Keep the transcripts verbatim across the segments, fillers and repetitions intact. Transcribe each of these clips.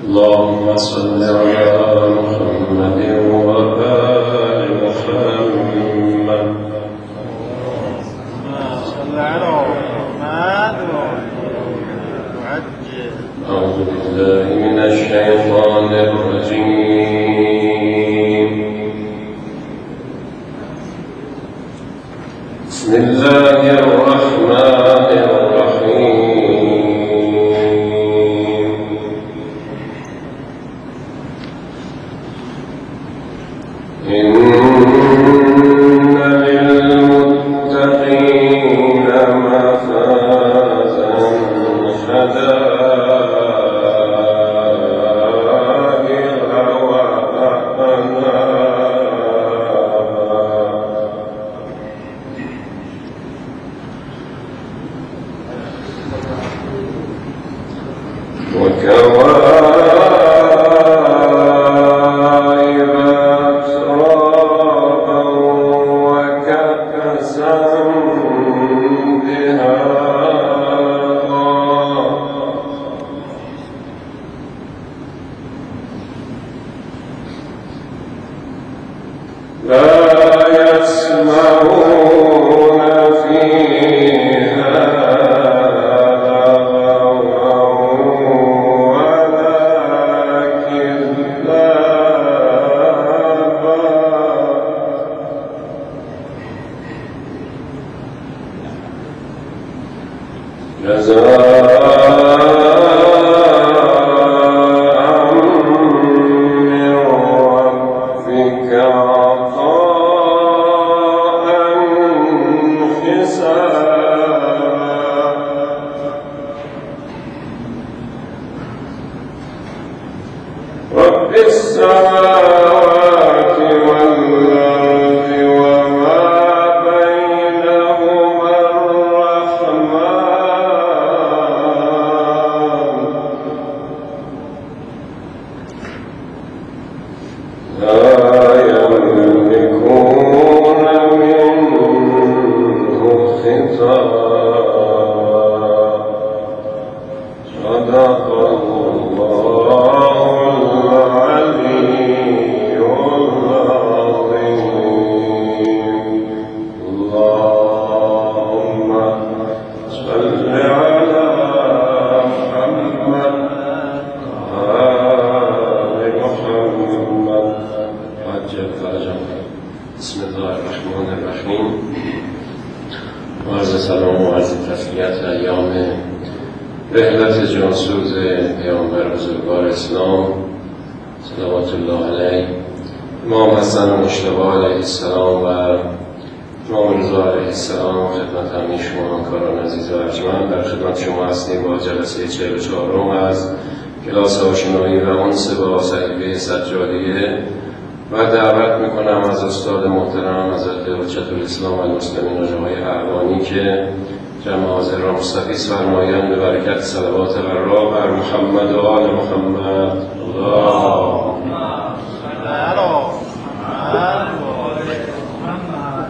اللهم صل على محمد وآل محمد. صل على محمد وعجل. أعوذ بالله من الشيطان الرجيم. بسم الله الرحمن الرحيم. إن للمتقين مفازا حدائق وأعنابا وكواعب أترابا وكأسا دهاقا لا يسمعون فيها جزاء من ربك عطاء حسابا. رب السماوات والأرض وما بينهما الرحمن لا يملكون منه خطابا. صدق الله العلي العظيم. اللهم صل على محمد وآل محمد عجل فرجهم. بسم الله الرحمن الرحیم. عرض سلام و عرض تسلیت ایام رحلت جانسوز پیامبر بزرگوار اسلام صلوات الله علیه، امام حسن مجتبی علیه السلام و امام رضا علیه السلام، خدمت همه شما همکاران عزیز و ارجمند. در خدمت شما هستیم با جلسه چهل و چهارم از کلاس آشنایی و انس با صحیفه سجادیه و دعوت میکنم از استاد محترم حضرت حجت الاسلام و المسلمین حاج آقای اعوانی که جمع حاضر را مستفیض فرمایند به برکت صلوات غرا بر محمد و آل محمد. اللهم صل على محمد وآل محمد.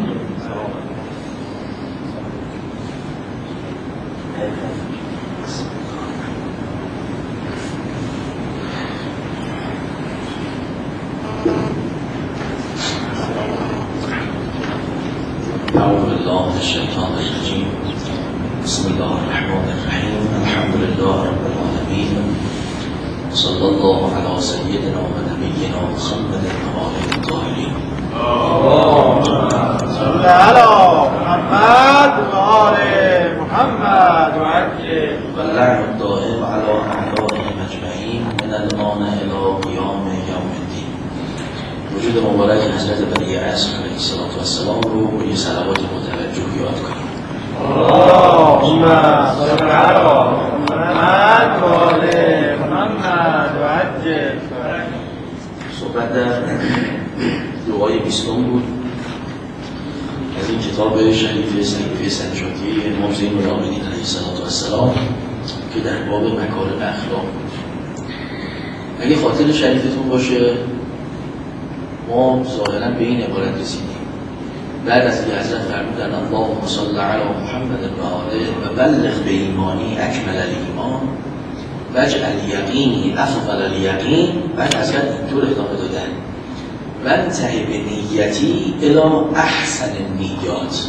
أعوذ بالله من الشيطان الرجيم. بسم الله الرحمن الرحيم. الحمد لله رب العالمين. صلى الله على سيدنا ونبينا محمد وآله الطاهرين. اللهم صل على محمد وآل محمد وعجل. واللعن الدائم على أعدائهم أجمعين من الآن إلى قيام يوم الدين. وجود مبارک حضرت ولی عصر علیه الصلاة والسلام رو با یه صلوات متوجه یاد کنیم. اللهم صل على محمد وآل محمد وعجل. صحبت در دعای بیستم بود از این کتاب شریف صحیفه سجادیه امام زین العابدین علیه السلام که در باب مکارم اخلاق بود. اگه خاطر شریفتون باشه ما ظاهرا به این عبارت رسیدیم بعد از که حضرت فرمودن اللهم صل علی محمد و آله و بلغ به ایمانی اکمل الایمان و وجه الیقینی افضل الیقین. بعد حضرت اینطور ادامه دادن وانتهی به نیتی الی احسن النیات.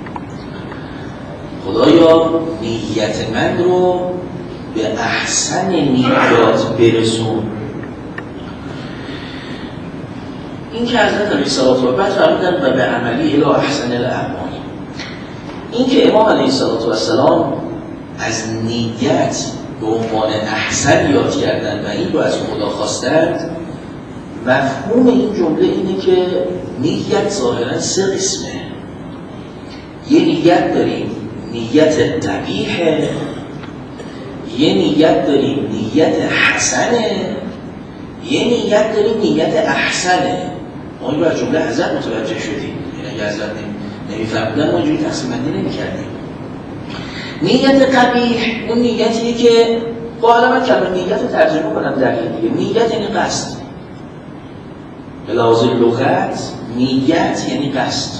خدایا نیت من رو به احسن نیات برسون. این که حضرت علیه الصلاة و بعد فرمودن و به عملی الی احسن الاعمال. این که امام علیه الصلاة و السلام از نیت به عنوان احسن یاد کردن و این رو از خدا خواستند، مفهوم این جمله اینه که نیت ظاهرا سه قسمه. یه نیت داریم نیت قبیحه، یه نیت داریم نیت حسنه، یه نیت داریم نیت احسنه. ما این رو از جمله حضرت متوجه شدیم. یعنی اگه حضرت نمی‌فهمیدن ما اینجوری تقسیم بندی نمی‌کردیم. نیت قبیح اون نیتیه که با حالا من کلمه نیت رو ترجمه کنم در دیگه. نیت یعنی قصد. به لحاظ لغت نیت یعنی قصد.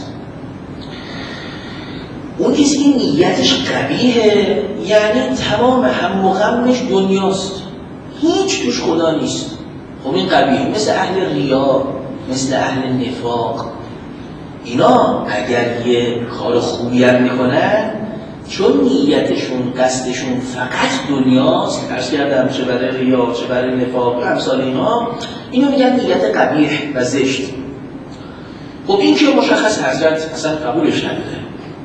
اون کسی که نیتش قبیحه یعنی تمام هم و غمش دنیاست، هیچ توش خدا نیست. خب این قبیح مثل اهل ریا، مثل اهل نفاق. اینا اگر یه کار خوبی هم میکنن چون نیتشون قصدشون فقط دنیاست، عرض کردم چه برای ریا چه برای نفاق امثال اینا، اینو میگن نیت قبیح و زشت. خب این که مشخص حضرت اصلا قبولش نداره.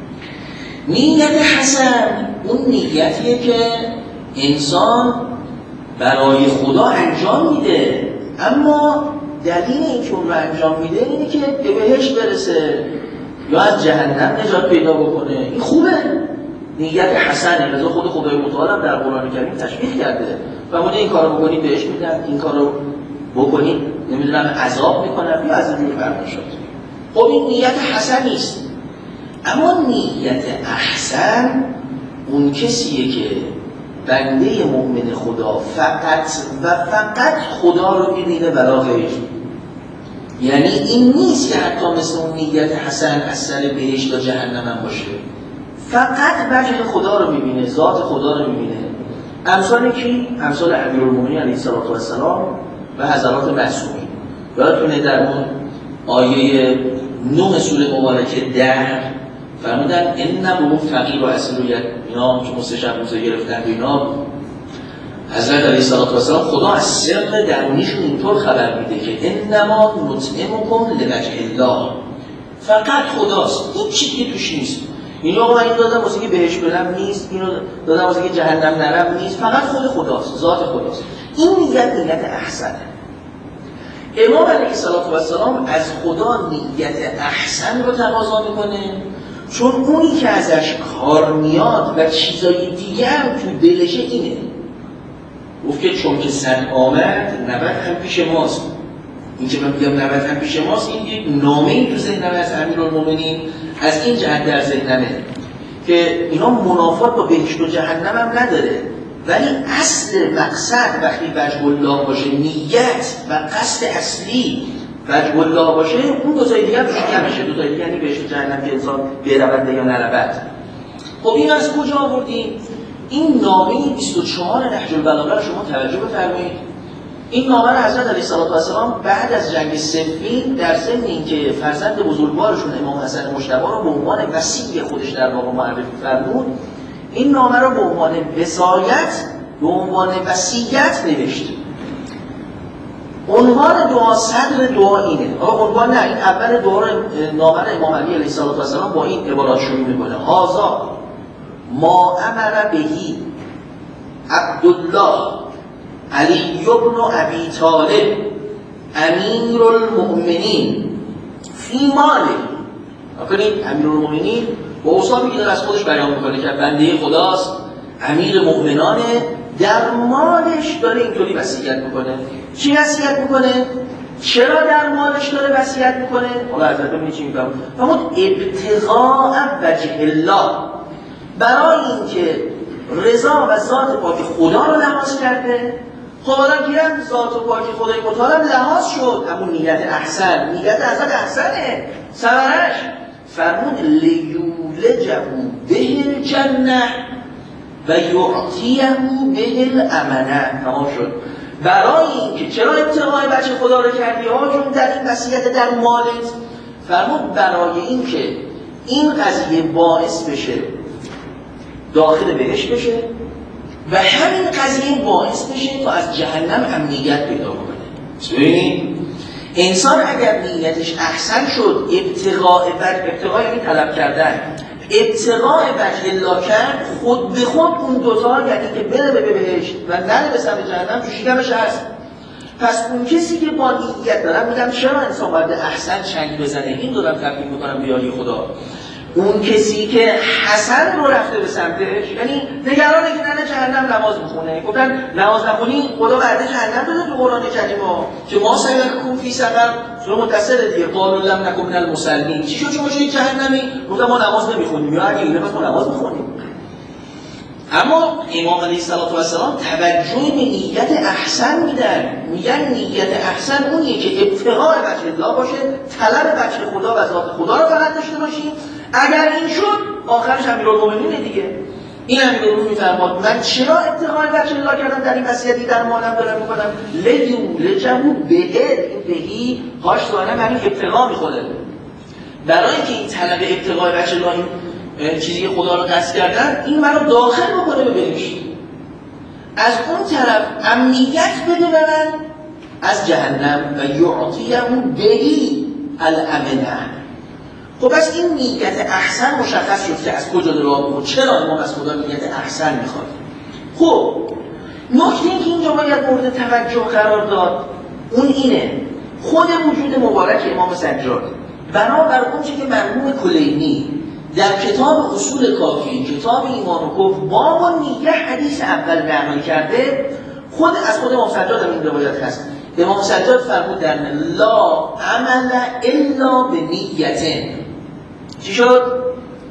نیت حسن اون نیتیه که انسان برای خدا انجام میده، اما دلیل این که اون رو انجام میده اینه که به بهشت برسه یا از جهنم نجات پیدا بکنه. این خوبه، نیت حسنه. لذا خود خدای متعال هم در قرآن کریم تشویق کرده و مونده این کارو بکنید بهشت میدن، این کارو بکنید نمیدونم عذاب میکنم یا از اینجوری فرق شد. خب این نیت حسن نیست. اما نیت احسن اون کسیه که بنده مؤمن خدا فقط و فقط خدا رو میبینه ولا غیر. یعنی این نیست که حتی مثل اون نیت حسن از سر بهشت و جهنم هم باشه، فقط وجه خدا رو میبینه، ذات خدا رو میبینه. امثال کی؟ امثال امیرالمومنین علیه السلام و حضرات معصومین. یادتونه در اون آیه نه سوره مبارکه ده فرمودن این نبود فقیر و اسیرویت اینا که مستشب موزه گرفتن اینا. حضرت علیه السلام خدا از سر درونیشون اینطور خبر میده که انما نطعمکم لوجه الله. فقط خداست، این چیزی که توش نیست. اینو من این دادم واسه که بهش برم نیست، اینو دادم واسه که جهنم نرم نیست، فقط خود خداست، ذات خداست. این نیت نیت احسنه. امام علیه السلام از خدا نیت احسن رو تقاضا میکنه، چون اونی که ازش کار میاد و چیزای دیگه هم تو دلشه اینه. گفت که چون که سن آمد نبت هم پیش ماست. این که من میگم نبت هم پیش ماست، این یک نامه این تو ذهنمه از امیرالمومنین، از این جهت در ذهنمه که اینا منافات با بهشت و جهنم هم نداره، ولی اصل مقصد وقتی وجه الله باشه، نیت و قصد اصلی وجه الله باشه، اون دو تای دیگه هم شکم میشه. دو تای دیگه یعنی بهشت و جهنم که انسان برود یا نرود. خب این از کجا آوردیم؟ این نامه بیست و چهار نهج البلاغه رو شما توجه بفرمایید. این نامه رو حضرت علیه السلام بعد از جنگ صفین در ضمن اینکه فرزند بزرگوارشون امام حسن مجتبی رو به عنوان وصی خودش در واقع معرفی فرمود، این نامه رو به عنوان وصایت، به عنوان وصیت نوشت. عنوان دعا، صدر دعا اینه. عنوان نه، این اول دعا رو نامه رو امام علی علیه السلام با این عبارات شروع میکنه: هذا ما امر بهی عبدالله علی ابن ابی طالب امیر المؤمنین فی ماله. اکنید امیر المؤمنین با اوصافی که داره از خودش بیان میکنه که بنده خداست، امیر مؤمنانه، در مالش داره اینطوری وصیت میکنه. چی وصیت میکنه؟ چرا در مالش داره وصیت میکنه؟ حالا حضرت ببینید چی میگم. فرمود ابتغاء وجه الله، برای اینکه رضا و ذات پاک خدا رو لحاظ کرده. خب حالا گیرم ذات و پاک خدای متعال لحاظ شد، همون نیت احسن، نیت حضرت احسنه، ثمرش فرمود لیولجه به الجنه، و یعطیه به الامنه. تمام شد. برای اینکه چرا ابتغاء وجه خدا رو کردی آجون در این وصیت در مالت؟ فرمود برای اینکه این قضیه باعث بشه داخل بهش بشه و همین قضیه باعث بشه تا از جهنم امنیت پیدا کنه. ببینید انسان اگر نیتش احسن شد، ابتغاء وجه، ابتغاء یعنی طلب کردن، ابتغاء وجه الله کرد، خود به خود اون دوتا یعنی که بره به بهشت و نره به سمت جهنم تو شکمش هست. پس اون کسی که با نیت دارم میگم چرا انسان باید احسن چنگ بزنه، این دارم تبدیل میکنم به یاری خدا. اون کسی که حسن رو رفته به سمتش، یعنی نگرانه که نره جهنم نماز میخونه، گفتن نماز نخونی خدا بعد جهنم داده تو قرآن کریم ها که ما سیرکم فی سقر، سوره متصل دیگه، قالوا لم نکن من المصلین. چی شد شما شدید جهنمی؟ گفتن ما نماز نمیخونیم. یا اگه اینه پس ما نماز میخونیم. اما امام علیه السلام توجه به نیت احسن میدن، میگن نیت احسن اونیه که ابتغاء وجه الله باشه، طلب وجه خدا و ذات خدا رو فقط داشته باشیم. اگر این شد آخرش امیرالمومنینه دیگه. این امیرالمومنین میفرماد من چرا ابتغاء وجه الله کردم در این وصیتی در مالم دارم میکنم؟ لیولجهو به این بهی هاش دارم همین ابتغاء میخوره. برای اینکه این طلب ابتغاء وجه الله این چیزی خدا رو قصد کردن، این منو داخل بکنه به بهشت، از اون طرف امنیت بده به من از جهنم و یعطیهم بهی الامنه. خب پس این نیت احسن مشخص شد که از کجا راه بود، چرا امام از خدا نیت احسن میخواد. خب نکته این که اینجا باید مورد توجه قرار داد اون اینه خود وجود مبارک امام سجاد بنابر اون چی که مرحوم کلینی در کتاب اصول کافی، کتاب ایمان و کفر، باب و نیه حدیث اول نقل کرده، خود از خود امام سجاد هم این روایت هست. امام سجاد فرمود در لا عمل الا به نیتن. چی شد؟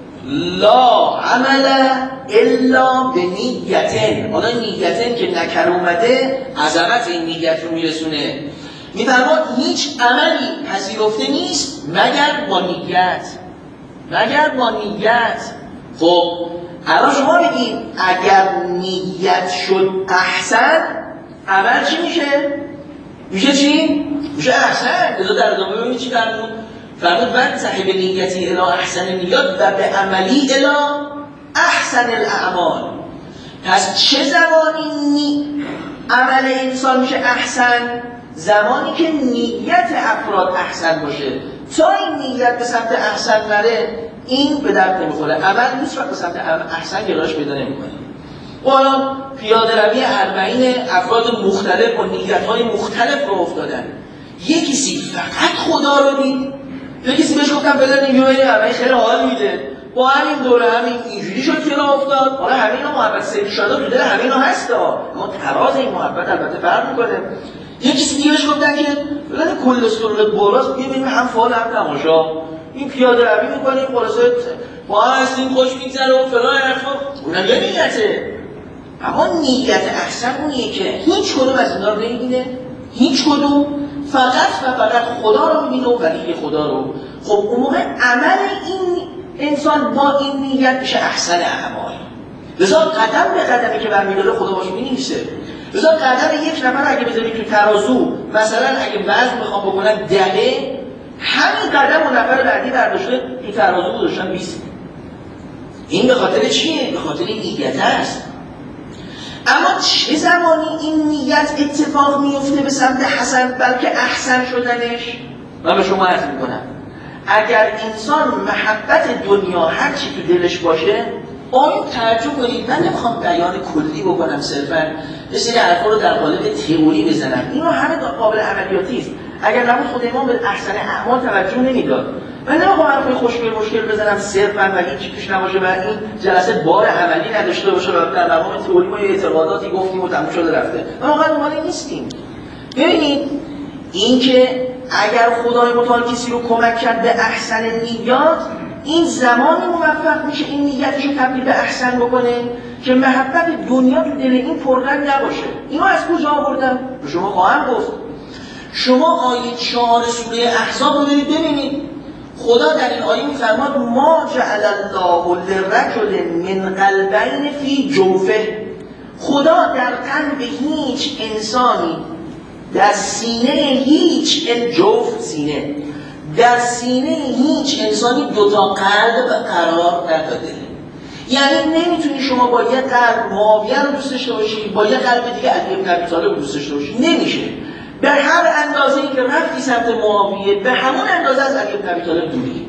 لا عمل الا به نیتن. حالا نیتن که نکر اومده عظمت این نیت رو میرسونه. میفرماد هیچ عملی پذیرفته نیست مگر با نیت، مگر با نیت. خب الان شما بگید اگر نیت شد احسن، عمل چی میشه؟ میشه چی؟ میشه احسن. بذار در ادامه ببینید چی فرمود. فرمود من صاحب نیتی الی احسن نیات و به عملی الی احسن الاعمال. پس چه زمانی نی... عمل انسان میشه احسن؟ زمانی که نیت افراد احسن باشه. تا این نیت به سمت احسن نره این به درد نمیخوره. عمل نیست وقت به سمت احسن گرایش پیدا نمیکنه. و حالا پیاده روی اربعین افراد مختلف و نیت‌های مختلف رو افتادن. یکی سی فقط خدا رو دید، یکی سی بهش گفتم بذار اینجوری اربعین خیلی حال میده، با همین دوره همین اینجوری شد که راه افتاد. حالا همین محبت سید شادا تو دل همین هست، اما تراز این محبت البته فرق میکنه. یکی سی دیگه بهش گفتن که بذار کلسترول بالاست، ببینیم هم فال هم تماشا، این پیاده روی میکنیم خلاصه با هم هستیم خوش میگذره و فلان حرفا. اونم یه نیته. اما نیت احسن اونیه که هیچ کدوم از اینا رو نمیبینه، هیچ کدوم، فقط و فقط خدا رو میبینه و ولی خدا رو. خب اون موقع عمل این انسان با این نیت میشه احسن اعمال. لذا قدم به قدمی که برمیداره خدا باشه مینویسه. لذا قدم یک نفر اگه بذاری تو ترازو، مثلا اگه وزن میخوام بکنن دقیقه، همین قدم اون نفر بعدی برداشته تو ترازو گذاشتن بیست. این به خاطر چیه؟ به خاطر نیت است. اما چه زمانی این نیت اتفاق میفته به سمت حسن بلکه احسن شدنش؟ من به شما عرض میکنم اگر انسان محبت دنیا هر چی تو دلش باشه، آیا تعجب کنید، من نمیخوام بیان کلی بکنم، صرفا یه سری حرفا رو در قالب تئوری بزنم، اینو همه قابل عملیاتی است. اگر نبود خود امام به احسن اعمال توجه نمیداد. من نمیخوام حرفای خوشگل مشکل بزنم صرفا و هیچ پیش نباشه و این جلسه بار عملی نداشته باشه و در مقام تئوری ما یه اعتقاداتی گفتیم و تموم شده رفته. ما واقعا اونایی نیستیم. ببینید اینکه اگر خدای متعال کسی رو کمک کرد به احسن نیات، این زمانی موفق میشه این نیتش رو تبدیل به احسن بکنه که محبت دنیا تو دل این پررنگ نباشه. اینو از کجا آوردم؟ به شما خواهم گفت. شما آیه چهار سوره احزاب رو برید ببینید. خدا در این آیه می‌فرماد ما جعل الله لرجل من قلبین فی جوفه. خدا در قلب هیچ انسانی، در سینه هیچ جوف سینه، در سینه هیچ انسانی دوتا قلب قرار نداده. یعنی نمیتونی شما با یه قلب معاویه رو دوست داشته باشی، با یه قلب دیگه علی بن ابی طالب رو دوست داشته باشی، نمیشه. به هر اندازه‌ای که رفتی سمت معاویه به همون اندازه از علی بن ابی طالب دوری.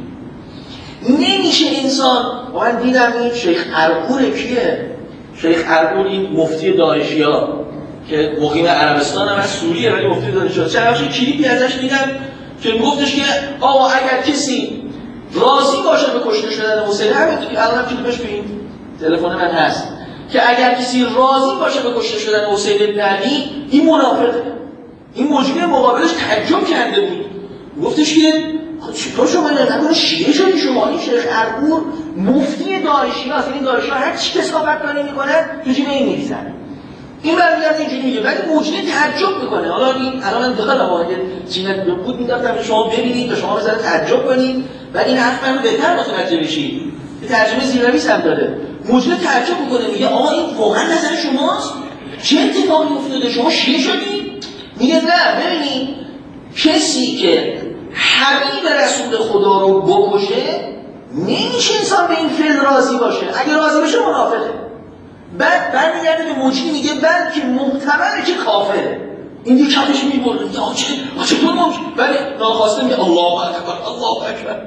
نمیشه انسان. من دیدم این شیخ ارقور کیه؟ شیخ ارقور این مفتی داعشی‌ها که مقیم عربستان هم از سوریه ولی مفتی داعشی‌ها. چند کلیپی ازش دیدم که گفتش که آقا اگر کسی راضی باشه به کشته شدن حسین، همین که الان کلیپش تو این تلفن من هست، که اگر کسی راضی باشه به کشته شدن حسین بن علی، این منافقه. این موجود مقابلش تعجب کرده بود، گفتش که چطور شما نکنه شیعه شدی شما؟ این شیخ ارقور مفتی داعشی هست، این داعشی ها هر چی کسافت کاری میکنن تو جیب این میریزن. این برمیگرده اینجوری میگه ولی موجود تعجب میکنه. حالا این الان من دقیقا واقعا چینه بود میداختم که شما ببینید و شما بذاره تعجب کنید ولی این حرف من رو بهتر متوجه بشید. این ترجمه زیرنویس هم داره. موجود تعجب میکنه میگه آقا این واقعا نظر شماست؟ چه اتفاقی افتاده؟ شما شیعه شدید؟ میگه نه ببینید کسی که حبیب رسول خدا رو بکشه نمیشه انسان به این فعل راضی باشه. اگه راضی باشه منافقه. بعد برمیگرده به موجی میگه بلکه محتمله که کافره. این دیگه کفش میبرده میگه آچه آچه تو ممکن ولی ناخواسته میگه الله اکبر الله اکبر.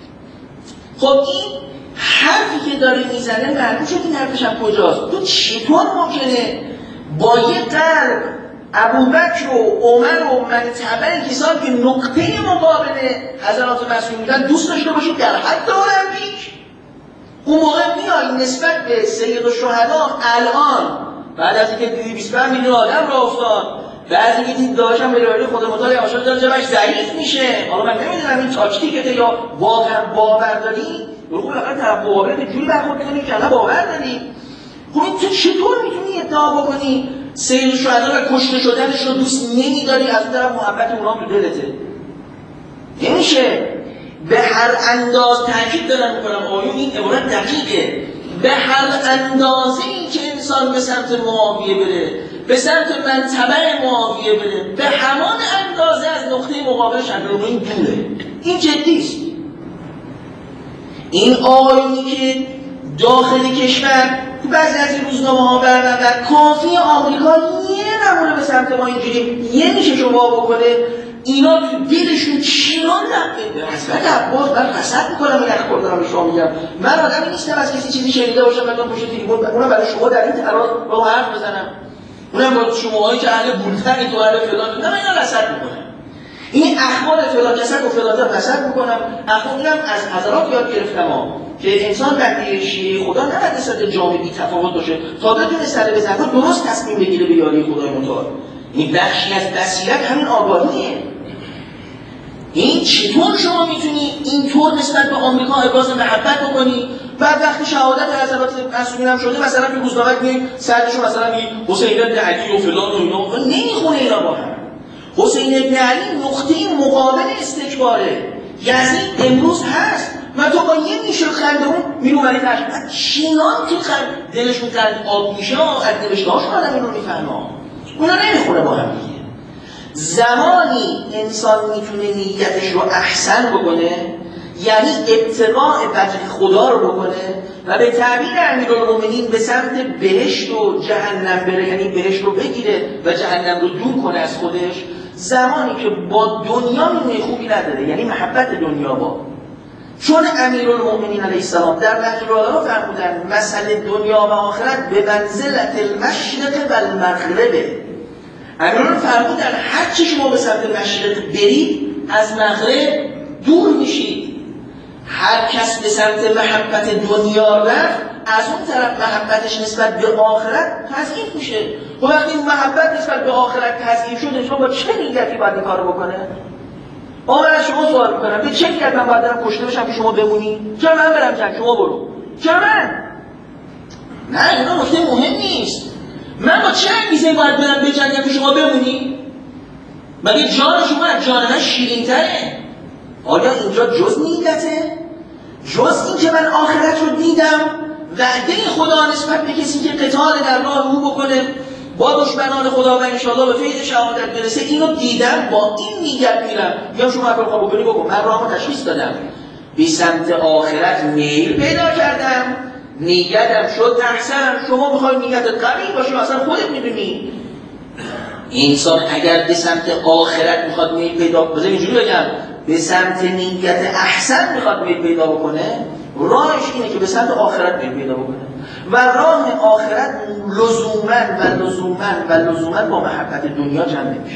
خب این حرفی که داره میزنه معلوم شد این حرفش هم کجاست. تو چطور ممکنه با یه قلب ابوبکر و عمر و منطبه کسان که نقطه مقابل حضرات مسئول بودن دوست داشته باشید در حد المپیک؟ اون موقع میای نسبت به سید الشهدا الان بعد از اینکه دیدی بیست و پنج میلیون آدم را افتاد، بعد از اینکه دید داشتم به روی خود مطالعه آشان داره جمعش ضعیف میشه. حالا من نمیدونم این تاکتیکته یا واقعا باور داری؟ برو واقعا طرف باور به جوری برخورد کنی که الان باور داری. خب این تو چطور میتونی ادعا بکنی سید الشهدا و کشته شدنش رو دوست نمیداری از اون طرف محبت اونها تو دلته؟ نمیشه. به هر انداز تاکید دارم میکنم آیون این عبارت دقیقه. به هر اندازه‌ای که انسان به سمت معاویه بره، به سمت منطبه معاویه بره، به همان اندازه از نقطه مقابلش اندازه این دوره. این جدی است. این آیونی که داخل کشور تو بعضی از این روزنامه‌ها برنامه کافی آمریکا یه نمونه به سمت ما اینجوری یه میشه شما بکنه اینا تو دلشون چیران نبوده. حضرت عباس من حسد میکنم این اخبار دارم به شما میگم. من آدمی نیستم از کسی چیزی شنیده باشم من پشت تلفن اونم برای شما در این تراز با حرف بزنم. اونم با شماهایی که اهل بولتنی تو اهل فلان نه من اینا حسد میکنم. این اخبار فلان کسک و فلان تا حسد میکنم. اخبار اینم از حضرات یاد گرفتم ها که انسان در شیعه خدا نباید نسبت جامعه بی تفاوت باشه تا بتونه سر به زحمت درست تصمیم بگیره به یاری خدای متعال. این بخشی از بصیرت همین آگاهیه. این چطور شما میتونی اینطور نسبت به آمریکا ابراز محبت بکنی بعد وقتی شهادت حضرات مسئولین هم شده مثلا به روزنامه میگی سرشون مثلا میگی حسین بن علی و فلان و اینا نمیخونه اینا با هم. حسین بن علی نقطه مقابل استکباره. یزید امروز هست من تو با یه میشه خنده اون میرو ولی تشبه چینان که خند دلشون خند آب میشه از نوشتهاش آدم اینو میفهمه اونا نمیخونه با هم دیگه. زمانی انسان میتونه نیتش رو احسن بکنه یعنی ابتغاء وجه خدا رو بکنه و به تعبیر امیرالمومنین به سمت بهشت و جهنم بره، یعنی بهشت رو بگیره و جهنم رو دور کنه از خودش. زمانی که با دنیا میونه خوبی نداره یعنی محبت دنیا با. چون امیرالمومنین علیه السلام در نهج البلاغه فرمودن مسئله دنیا و آخرت به منزلت المشرق و المغرب. امیرالمومنین فرمودن هر چی شما به سمت مشرق برید از مغرب دور میشید. هر کس به سمت محبت دنیا رفت از اون طرف محبتش نسبت به آخرت تضعیف میشه. و وقتی محبت نسبت به آخرت تضعیف شده شما با چه نیتی باید این کارو بکنه؟ آقا من از شما سوال میکنم به چه نیت من باید برم کشته بشم که شما بمونی؟ چرا من برم جنگ شما برو؟ چرا من؟ نه اینا نکته مهم نیست. من با چه انگیزه‌ای باید برم بجنگم که شما بمونی؟ مگه جان شما از جان من شیرین‌تره؟ آیا اینجا جز نیته؟ جز این که من آخرت رو دیدم، وعده خدا نسبت به کسی که قتال در راه او بکنه با دشمنان خدا و انشاءالله به فیض شهادت برسه، اینو دیدم، با این نیت میرم. یا شما اگر بخواه بکنی بکن، من راهمو تشخیص دادم، به سمت آخرت میل پیدا کردم، نیتم شد احسن. شما میخوای نیتت قوی باشه، اصلا خودت میدونی. انسان اگر به سمت آخرت میخواد میل پیدا بکنه، اینجوری بگم، به سمت نیت احسن میخواد میل پیدا بکنه، راهش اینه که به سمت آخرت میل پیدا بکنه و راه آخرت لزوماً و لزوماً و لزوماً با محبت دنیا جمع نمیشه.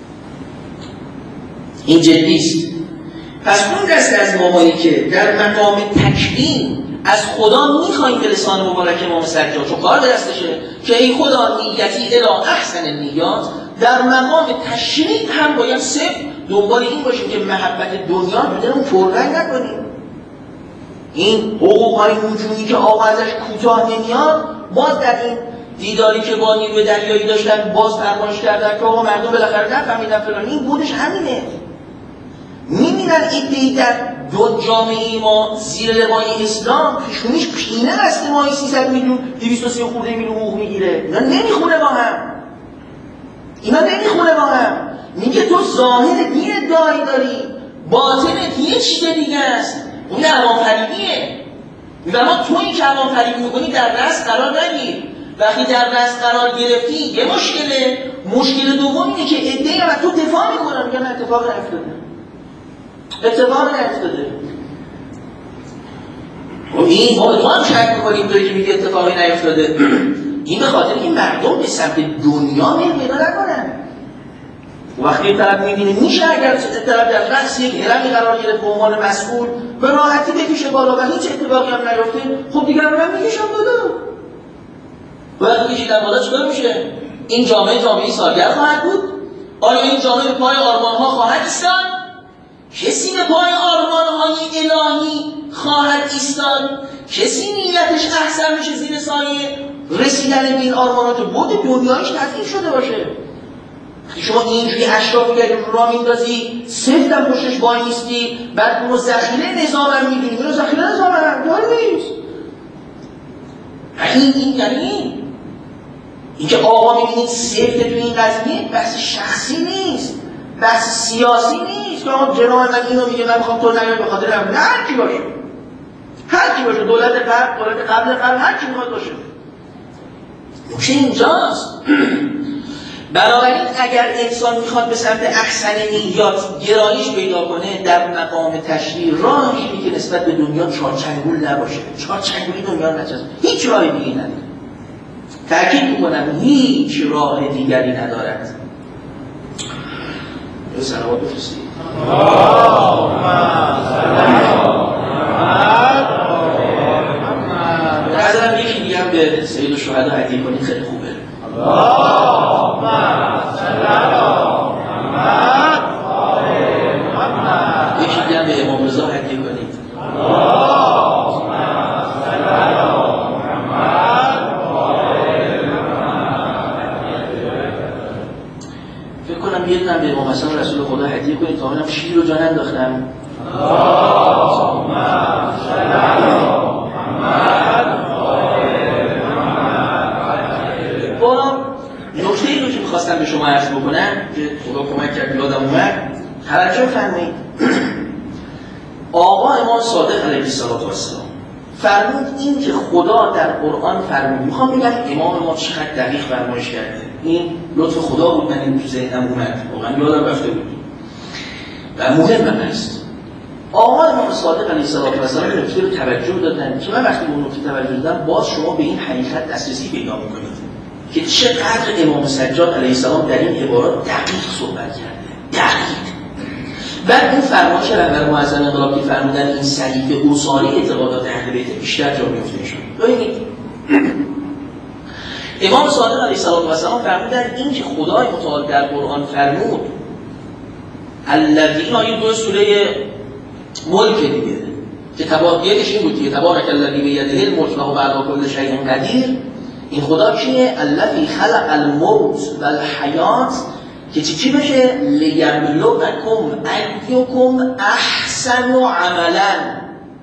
این جدیست. پس اون دست از مامایی که در مقام تکوین از خدا میخواییم به لسان مبارک امام سجاد، چون کار به دستشه که ای خدا نیتی الی احسن نیات، در مقام تشریع هم باید صرف دنبال این باشیم که محبت دنیا رو دلمون پررنگ نکنیم. این حقوق‌های وجودی که آقا ازش کوتاه نمیاد، باز در این دیداری که با نیروی دریایی داشتن باز فرمایش کردن که آقا مردم بالاخره نفهمیدن فلان. این بودش همینه. می‌بینن ایده در دو جامعه ما زیر لوای اسلام پیشونیش پینه است، ماهی سیصد میلیون دویست و سی خورده میلیون حقوق میگیره. اینا نمیخونه با هم. اینا نمیخونه با هم. میگه تو ظاهر دین دایی داری، باطنت یه چیز دیگه است. اون عوام فریبیه. میگه اما تو این که عوام فریبی میکنی در رأس قرار نگیر. وقتی در رأس قرار گرفتی یه مشکله. مشکل دوم اینه که عده‌ای از تو دفاع میکنن، میگن اتفاق نیفتاده. اتفاق نیفتاده. و این ما تو هم شک میکنیم توی که میگه اتفاقی نیفتاده. این به خاطر این مردم به سمت دنیا میل پیدا نکنن. وقتی این طرف میبینه میشه اگر طرف در رأس یک هرمی قرار گرفت به عنوان مسئول به راحتی بکشه بالا و هیچ اتفاقی هم نیفته، خب دیگر رو هم میکشن بالا. وقتی کشیدن بالا چطور میشه؟ این جامعه جامعه سالگر خواهد بود؟ آیا این جامعه به پای آرمانها خواهد ایستاد؟ کسی به پای آرمانهای الهی خواهد ایستاد؟ کسی نیتش احسن میشه زیر سایه رسیدن به این آرمانات بود دنیایش تطبیق شده باشه؟ شما اینجوری اشرافی که رو را میندازی، سفتم پشتش وای نیستی، بعد اونو ذخیره نظام هم میدونی، اونو ذخیره نظام هم دار نیست. این این یعنی این این که آقا میبینید سفت تو این قضیه بحث شخصی نیست، بحث سیاسی نیست که آقا جناب من اینو میگه من میخوام تو نگه به خاطر هم، نه هر کی باشه، هر کی باشه، دولت قبل دولت قبل قبل هر کی میخواد باشه. نکته اینجاست. بنابراین اگر انسان میخواد به سمت احسن نیات گرایش پیدا کنه، در مقام تشریع راهش اینه که نسبت به دنیا چارچنگول نباشه. چارچنگولی دنیا رو نچسبه، هیچ راهی دیگه نداره. تأکید میکنم هیچ راه دیگری ندارد. یه سلامات بفرستید. اللهم صل علی محمد. به نظرم یکی دیگه هم به سید الشهدا هدیه کنید خیلی خوبه. اللهم صل علی محمد. یکی دیگه هم به امام رضا هدیه کنید. اللهم صل علی محمد. فکر کنم یه دونم به امام حسن رسول خدا هدیه کنید تا منم شیر رو جا ننداختم. اللهم صل علی محمد. با نکته ای رو که میخواستم به شما عرض بکنم که خدا کمک کرد یادم اومد، توجه فرمایید. آقا امام صادق علیه السلام فرمود این که خدا در قرآن فرمود، میخوام بگم امام ما چقدر دقیق فرمایش کرده، این لطف خدا بود، من این تو ذهنم اومد، واقعا یادم رفته بود و مهم است. آقا امام صادق علیه السلام نکته رو توجه دادن که من وقتی اون نکته توجه دادم باز شما به این حقیقت دسترسی پیدا میکنید که چقدر امام سجاد علیه السلام در این عبارات دقیق صحبت کرده. دقیق. بعد اون فرمایش رهبر معظم انقلاب که فرمودن این صحیفه اوصالی اعتقادات اهل بیت بیشتر جا میفته میشون. ببینید امام صادق علیه السلام فرمودن این که خدای متعال در قرآن فرمود الذی، این آیه دو سوره ملک دیگه که تبارکش این بود که تبارک الذی بیده الملک و هو علی کل شیء قدیر. این خدا کیه؟ الذی خلق الموت و الحیات، که چی چی بشه؟ لیبلوکم ایکم احسن عملا.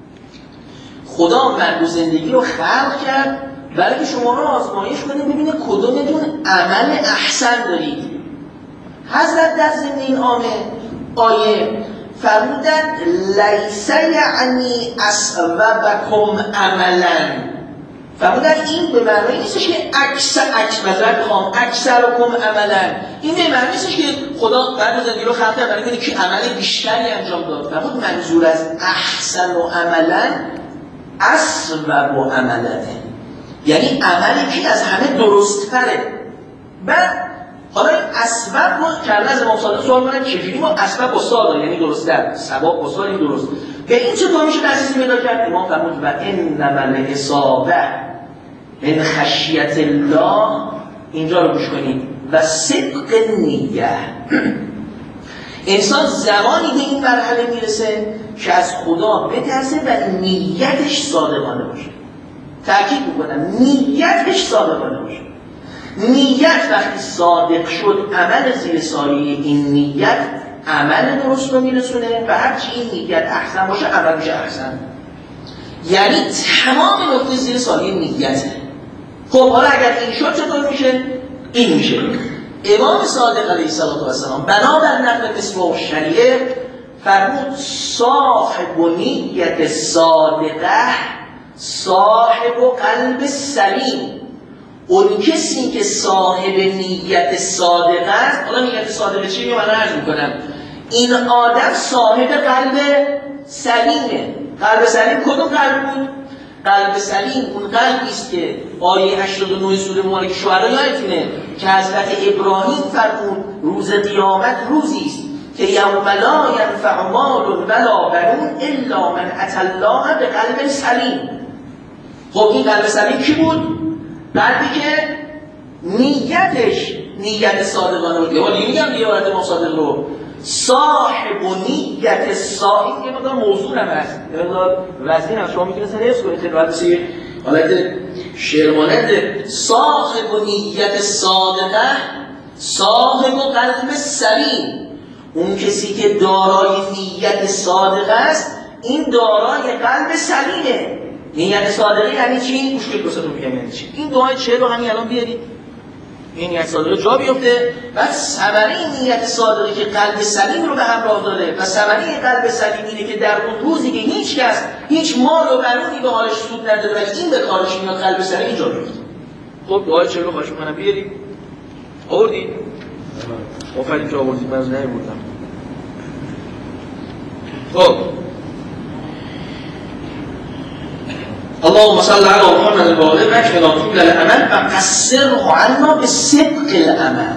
خدا مرد و زندگی رو خلق کرد برای که شما رو آزمایش کنه ببینه کدومتون عمل احسن دارید. حضرت در ضمن این آیه فرمودن لیس یعنی اصوبکم عملا، فرمودن این به معنی نیستش که اکثر اکثر بخوام اکثرکم عملا، این به معنی نیستش که خدا مرد و زندگی رو خلق کرد برای که عمل بیشتری انجام داد. فرمود منظور از احسن و عملا اصوب و عملته، یعنی عملی که از همه درست تره. بعد حالا این اسباب رو کرده از امام صادق سوال کنن چجوری ما اسباب استاد یعنی درسته ثواب استاد این درست به این چطور میشه دسترسی پیدا کرد؟ امام فرمود و انما الاصابه من خشیت الله، اینجا رو گوش کنید، و صدق نیه. انسان زمانی به این مرحله میرسه که از خدا بترسه و نیتش صادقانه باشه. تأکید میکنم نیتش صادقانه باشه. نیت وقتی صادق شد عمل زیر سایه این نیت عمل درست رو میرسونه و هرچی این نیت احسن باشه عمل میشه احسن. یعنی تمام نقطه زیر سایه نیته. خب حالا اگر این شد چطور میشه؟ این میشه امام صادق علیه السلام بنابر نقل مصباح الشریعه فرمود صاحب نیت صادقه صاحب قلب سلیم. اون کسی که صاحب نیت صادق است، حالا نیت صادق چی من عرض میکنم، این آدم صاحب قلب سلیمه. قلب سلیم کدوم قلب بود؟ قلب سلیم اون قلبی است که آیه هشتاد و نه سوره مبارکه شعرا یادتونه که حضرت ابراهیم فرمود روز قیامت روزی است که یوم لا ینفع مال ولا بنون الا من اتى الله بقلب سلیم. خب این قلب سلیم کی بود؟ قلبی که نیتش نیت صادقانه بود. حالا میگم دیارت ما صادق رو صاحب و نیت صاحب یه مقدار موضوع هم هست، یه مقدار وزین هم شما میتونید حفظ کنید خیلی باید بسید حالت شعر ماننده. صاحب و نیت صادقه صاحب و قلب سلیم، اون کسی که دارای نیت صادقه است این دارای قلب سلیمه. نیت صادقه یعنی چی؟ مشکل بسیار میگم یعنی چی؟ این دعای چه رو همین الان بیارید این نیت صادقه جا بیفته و ثمره این نیت صادقه که قلب سلیم رو به همراه داره و ثمره قلب سلیم اینه که در اون روزی که هیچ کس هیچ مال و بنونی به حالش سود نداره و این به کارش میاد قلب سلیم جا بیفته. خب دعای چه رو خواهش میکنم بیارید. آوردید؟ آفرین که آوردید، من از نهی بردم. خب اللهم صل علی محمد و آله و کنا طول الامل و قصره عنا به صدق العمل.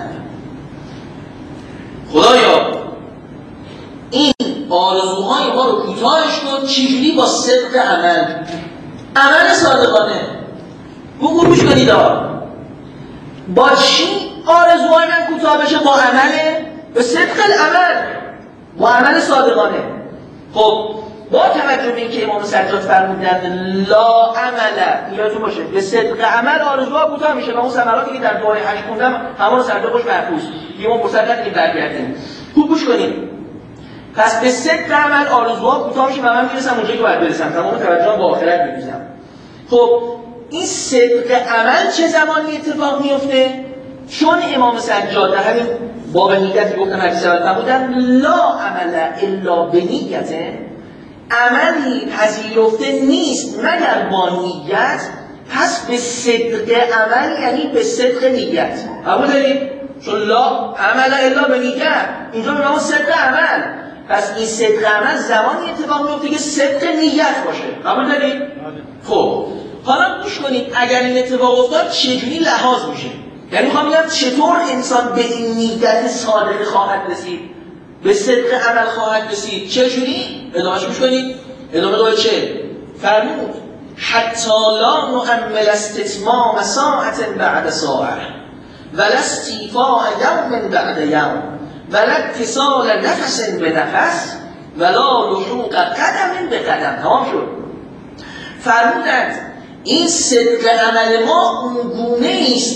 خدایا این آرزوهای ما رو کوتاهش کن، چجوری؟ با صدق عمل، عمل صادقانه. بگو گوش کنید با چی آرزوهای من کوتاه بشه؟ با عمل به صدق العمل، با عمل صادقانه. خب با توجه به اینکه امام سجاد فرمودند لا عمل، یادتون باشه به صدق عمل آرزوها کوتاه میشه و اون ثمراتی که در دعای هشت خوندم همون سجاد خوش محفوظ امام فرصت نداریم برگردیم. خوب گوش کنید. پس به صدق عمل آرزوها کوتاه میشه و من میرسم اونجایی که باید برسم، تمام توجهم با آخرت میریزم. خب این صدق عمل چه زمانی اتفاق میفته؟ چون امام سجاد در همین باب نیتی گفتن حدیث اول فرمودن لا عمل الا بنیته، عملی پذیرفته نیست مگر با نیت. پس به صدق عمل یعنی به صدق نیت. قبول دارید؟ چون لا عمل الا به نیت اینجا به نام صدق عمل. پس این صدق عمل زمانی اتفاق میفته که صدق نیت باشه. قبول دارید؟ خب حالا گوش کنید اگر این اتفاق افتاد چجوری لحاظ میشه؟ یعنی میخوام بگم چطور انسان به این نیت صادق خواهد رسید، به صدق عمل خواهد رسید. چجوری؟ ادامهش گوش کنید. ادامه داره چه؟ فرمود حتی لا نؤمل استتمام ساعت بعد ساعه ولا استیفاء یوم بعد یوم ولا اتصال نفس به نفس ولا لحوق قدم به قدم. تمام شد. فرمودند این صدق عمل ما اون گونه است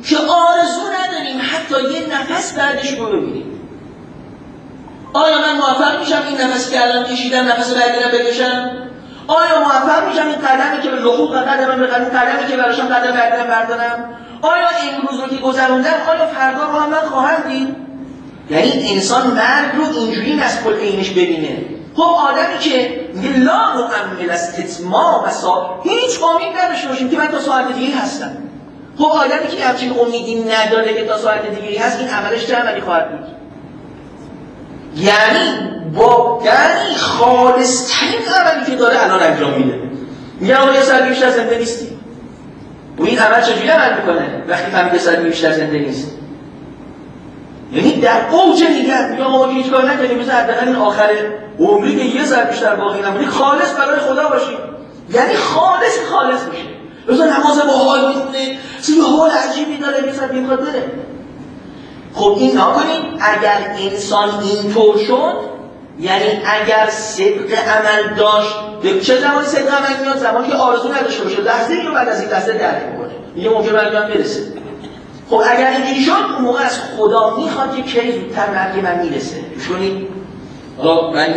که آرزو نداریم حتی یه نفس بعدش رو ببینیم. آیا من موفق میشم این نفسی که الان کشیدم نفس بعدی رو بکشم؟ آیا موفق میشم این قدمی که به لحوق قدمم بقدم، قدمی که براشم قدم بعدی بردارم؟ آیا امروز رو که گذروندم آیا فردا رو هم من خواهم دید؟ یعنی انسان مرگ رو اینجوری مسئول عینش ببینه. خب آدمی که لا مؤمل است اتمام و سا هیچ امید نداشته باشیم که من تا ساعت دیگه هستم. خب آدمی که همچین امیدی نداره که تا ساعت دیگه هست، این عملش چه عملی خواهد بود؟ یعنی با یعنی خالص ترین عملی که داره الان انجام میده. میگه آقا یه ساعت بیشتر زنده نیستی. و این عمل چجوری عمل میکنه وقتی فهمید یه ساعت بیشتر زنده نیست؟ یعنی در اوج نیت میگه آقا ما هیچ کار نکنیم، مثلا حداقل این آخر عمری که یه ساعت بیشتر باقی نمونه خالص برای خدا باشیم. یعنی خالص خالص میشه. مثلا نماز با حال میخونه، یه حال عجیبی داره، یه ساعت میخواد بره. خب این نکنیم اگر انسان اینطور شد، یعنی اگر صدق عمل داشت، به چه زمانی صدق عمل میاد؟ زمانی که آرزو نداشته باشه، لحظه ای رو بعد از این لحظه درک میکنه، میگه ممکن مرگ من برسه. خب اگر اینجوری شد، اون موقع از خدا میخواد که کی زودتر مرگ من میرسه. گوش کنید. حالا بند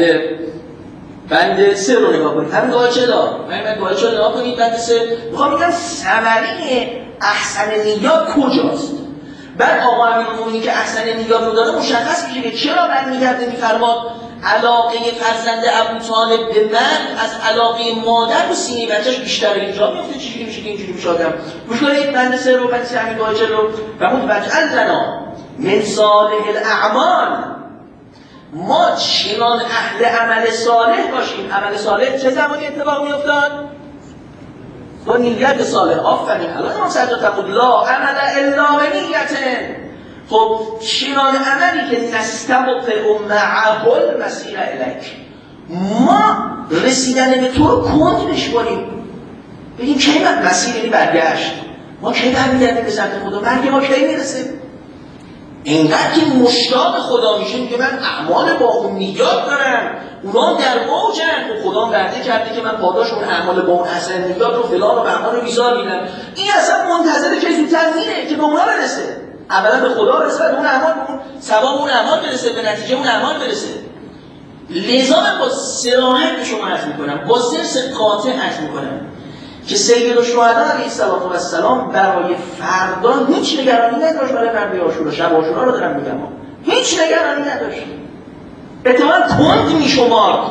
بند سه رو نگاه کنید. همین دعا چه دار؟ من دعا چه نگاه کنید بند سه. میخوام بگم ثمره احسن نیات کجاست؟ بعد آقا امیرالمومنین که احسن نیات رو داره مشخص میشه که چرا برمیگرده میفرماد علاقه فرزند ابوطالب به من از علاقه مادر و سینه بچه‌ش بیشتر اینجا میفته. چجوری میشه که اینجوری میشه آدم؟ گوش کنید بند سه رو، بند سه همین دعا چه رو فرمود وجعل لنا من صالح الاعمال، ما چنان اهل عمل صالح باشیم. عمل صالح چه زمانی اتفاق میافتاد؟ با نیت صالح. آفرین. الان ما سجاد تقول لا عمل الا بنیت. خب چنان عملی که نستبطئ معه المسیر الیک، ما رسیدن به تو رو کند بشکنیم، بگیم کی من مسیر یعنی برگشت، ما کی برمیگردیم به سمت خدا، مرگ ما کی میرسه. اینقدر که مشتاق خدا میشیم که من اعمال با اون نیات دارم، اونا در اوجن و خدا وعده کرده که من پاداش اون اعمال با اون حسن نیات رو فلان و بهمان رو بیزار میدم. این اصلا منتظره که زودتر میره که به اونا برسه، اولا به خدا برسه، اون اعمال به اون ثواب اون اعمال برسه، به نتیجه اون اعمال برسه. لذا من با صراحت به شما عرض میکنم، با ضرس قاطع عرض میکنم که سید الشهدا علیه السلام برای فردا هیچ نگرانی نداشت. برای فردا عاشورا، شب عاشورا رو دارم میگم، هیچ نگرانی نداشت. اتفاقا کند میشمارد،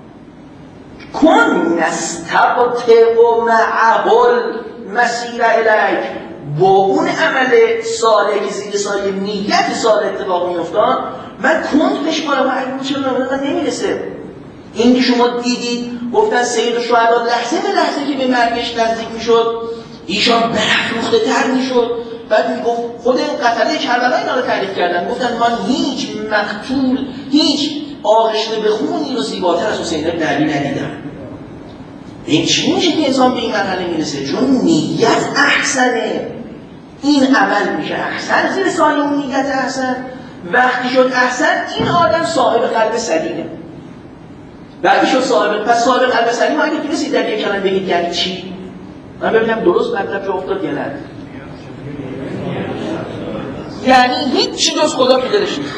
کند نستبطئ معه المسیر الیک، با اون عمل صالح که زیر سایه نیت صالح اتفاق میافتاد من کند بشمارم و اگه چرا نمیرسه. این که شما دیدید گفتن سید الشهدا لحظه به لحظه که به مرگش نزدیک میشد ایشان برافروخته تر میشد. بعد میگفت خود قتله کربلا اینا رو تعریف کردن، گفتن من هیچ مقتول، هیچ آغشته به خونی رو زیباتر از حسین بن علی ندیدم. این چی میشه که انسان به این مرحله میرسه؟ چون نیت احسنه، این عمل میشه احسن زیر سایه اون نیت احسن. وقتی شد احسن این آدم صاحب قلب سلیمه. وقتی شد صاحب، پس صاحب قلب سلیم اگه تونستید در یک کلمه بگید یعنی چی؟ من ببینم درست مطلب جا افتاد یا نه. یعنی هیچ چی جز خدا تو دلش نیست.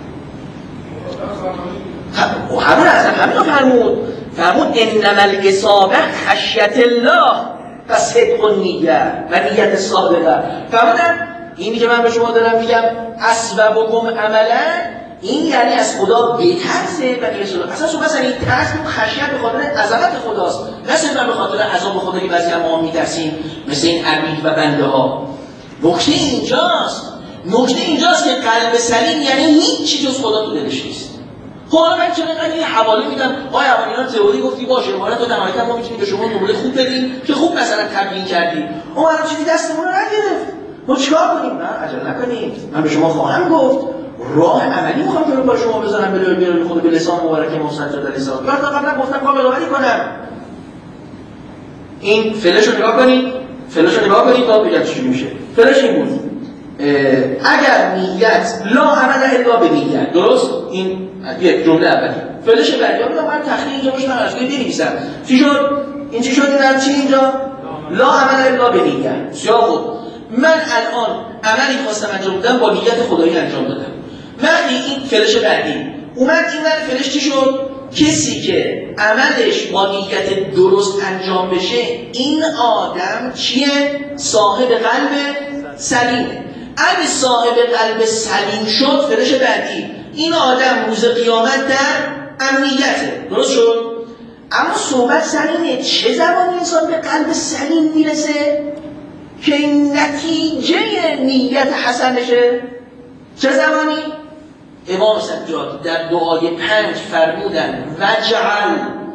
همون اصلا همین رو فرمود فرمود انما الاصابه خشیت الله و صدق النیه و نیت صادقه. فرمودن اینی که من به شما دارم میگم اسببکم عملا، این یعنی از خدا بترسه و نیت. اصلا شما مثلا این ترس و خشیت به خاطر عظمت خداست، نه صرفا به خاطر عذاب خدا که بعضی ما میترسیم مثل این عبید و بنده ها. نکته اینجاست، نکته اینجاست که قلب سلیم یعنی هیچ چیز جز خدا تو دلش نیست. حالا من چرا اینقدر یه حواله میدم آیا اولینا تئوری گفتی باشه، ما تو نهایتا ما میتونیم به شما نمره خوب بدیم که خوب مثلا تبیین کردیم، اون الان چیزی دستمون رو نگرفت، ما چیکار کنیم؟ نه عجله نکنید، من به شما خواهم گفت راه عملی میخوام که رو با شما بزنم بلو بیارم خود به لسان مبارک امام سجاد علیه السلام. یا تا قبلا گفتم کامل آوری کنم. این فلش رو نگاه کنید، فلش رو نگاه کنید تا بگم چی میشه. فلش این بود اگر نیت لا عمل الا به نیت، درست؟ این یک جمله اولی. فلش بعدی رو من تخریج اینجا باشم از روی بنویسم. چی شد؟ این چی شد؟ این چی اینجا؟ لا عمل الا به نیت. یا خود من الان عملی خواستم انجام بدم با نیت خدایی انجام دادم. وقتی این فلش بعدی اومد این ور فلش چی شد؟ کسی که عملش با نیت درست انجام بشه این آدم چیه؟ صاحب قلب سلیمه. اگه صاحب قلب سلیم شد فلش بعدی این آدم روز قیامت در امنیته. درست شد؟ اما صحبت سلیمه. چه زمانی انسان به قلب سلیم میرسه که نتیجه نیت حسنشه؟ چه زمانی؟ امام سجاد در دعای پنج فرمودن وجعل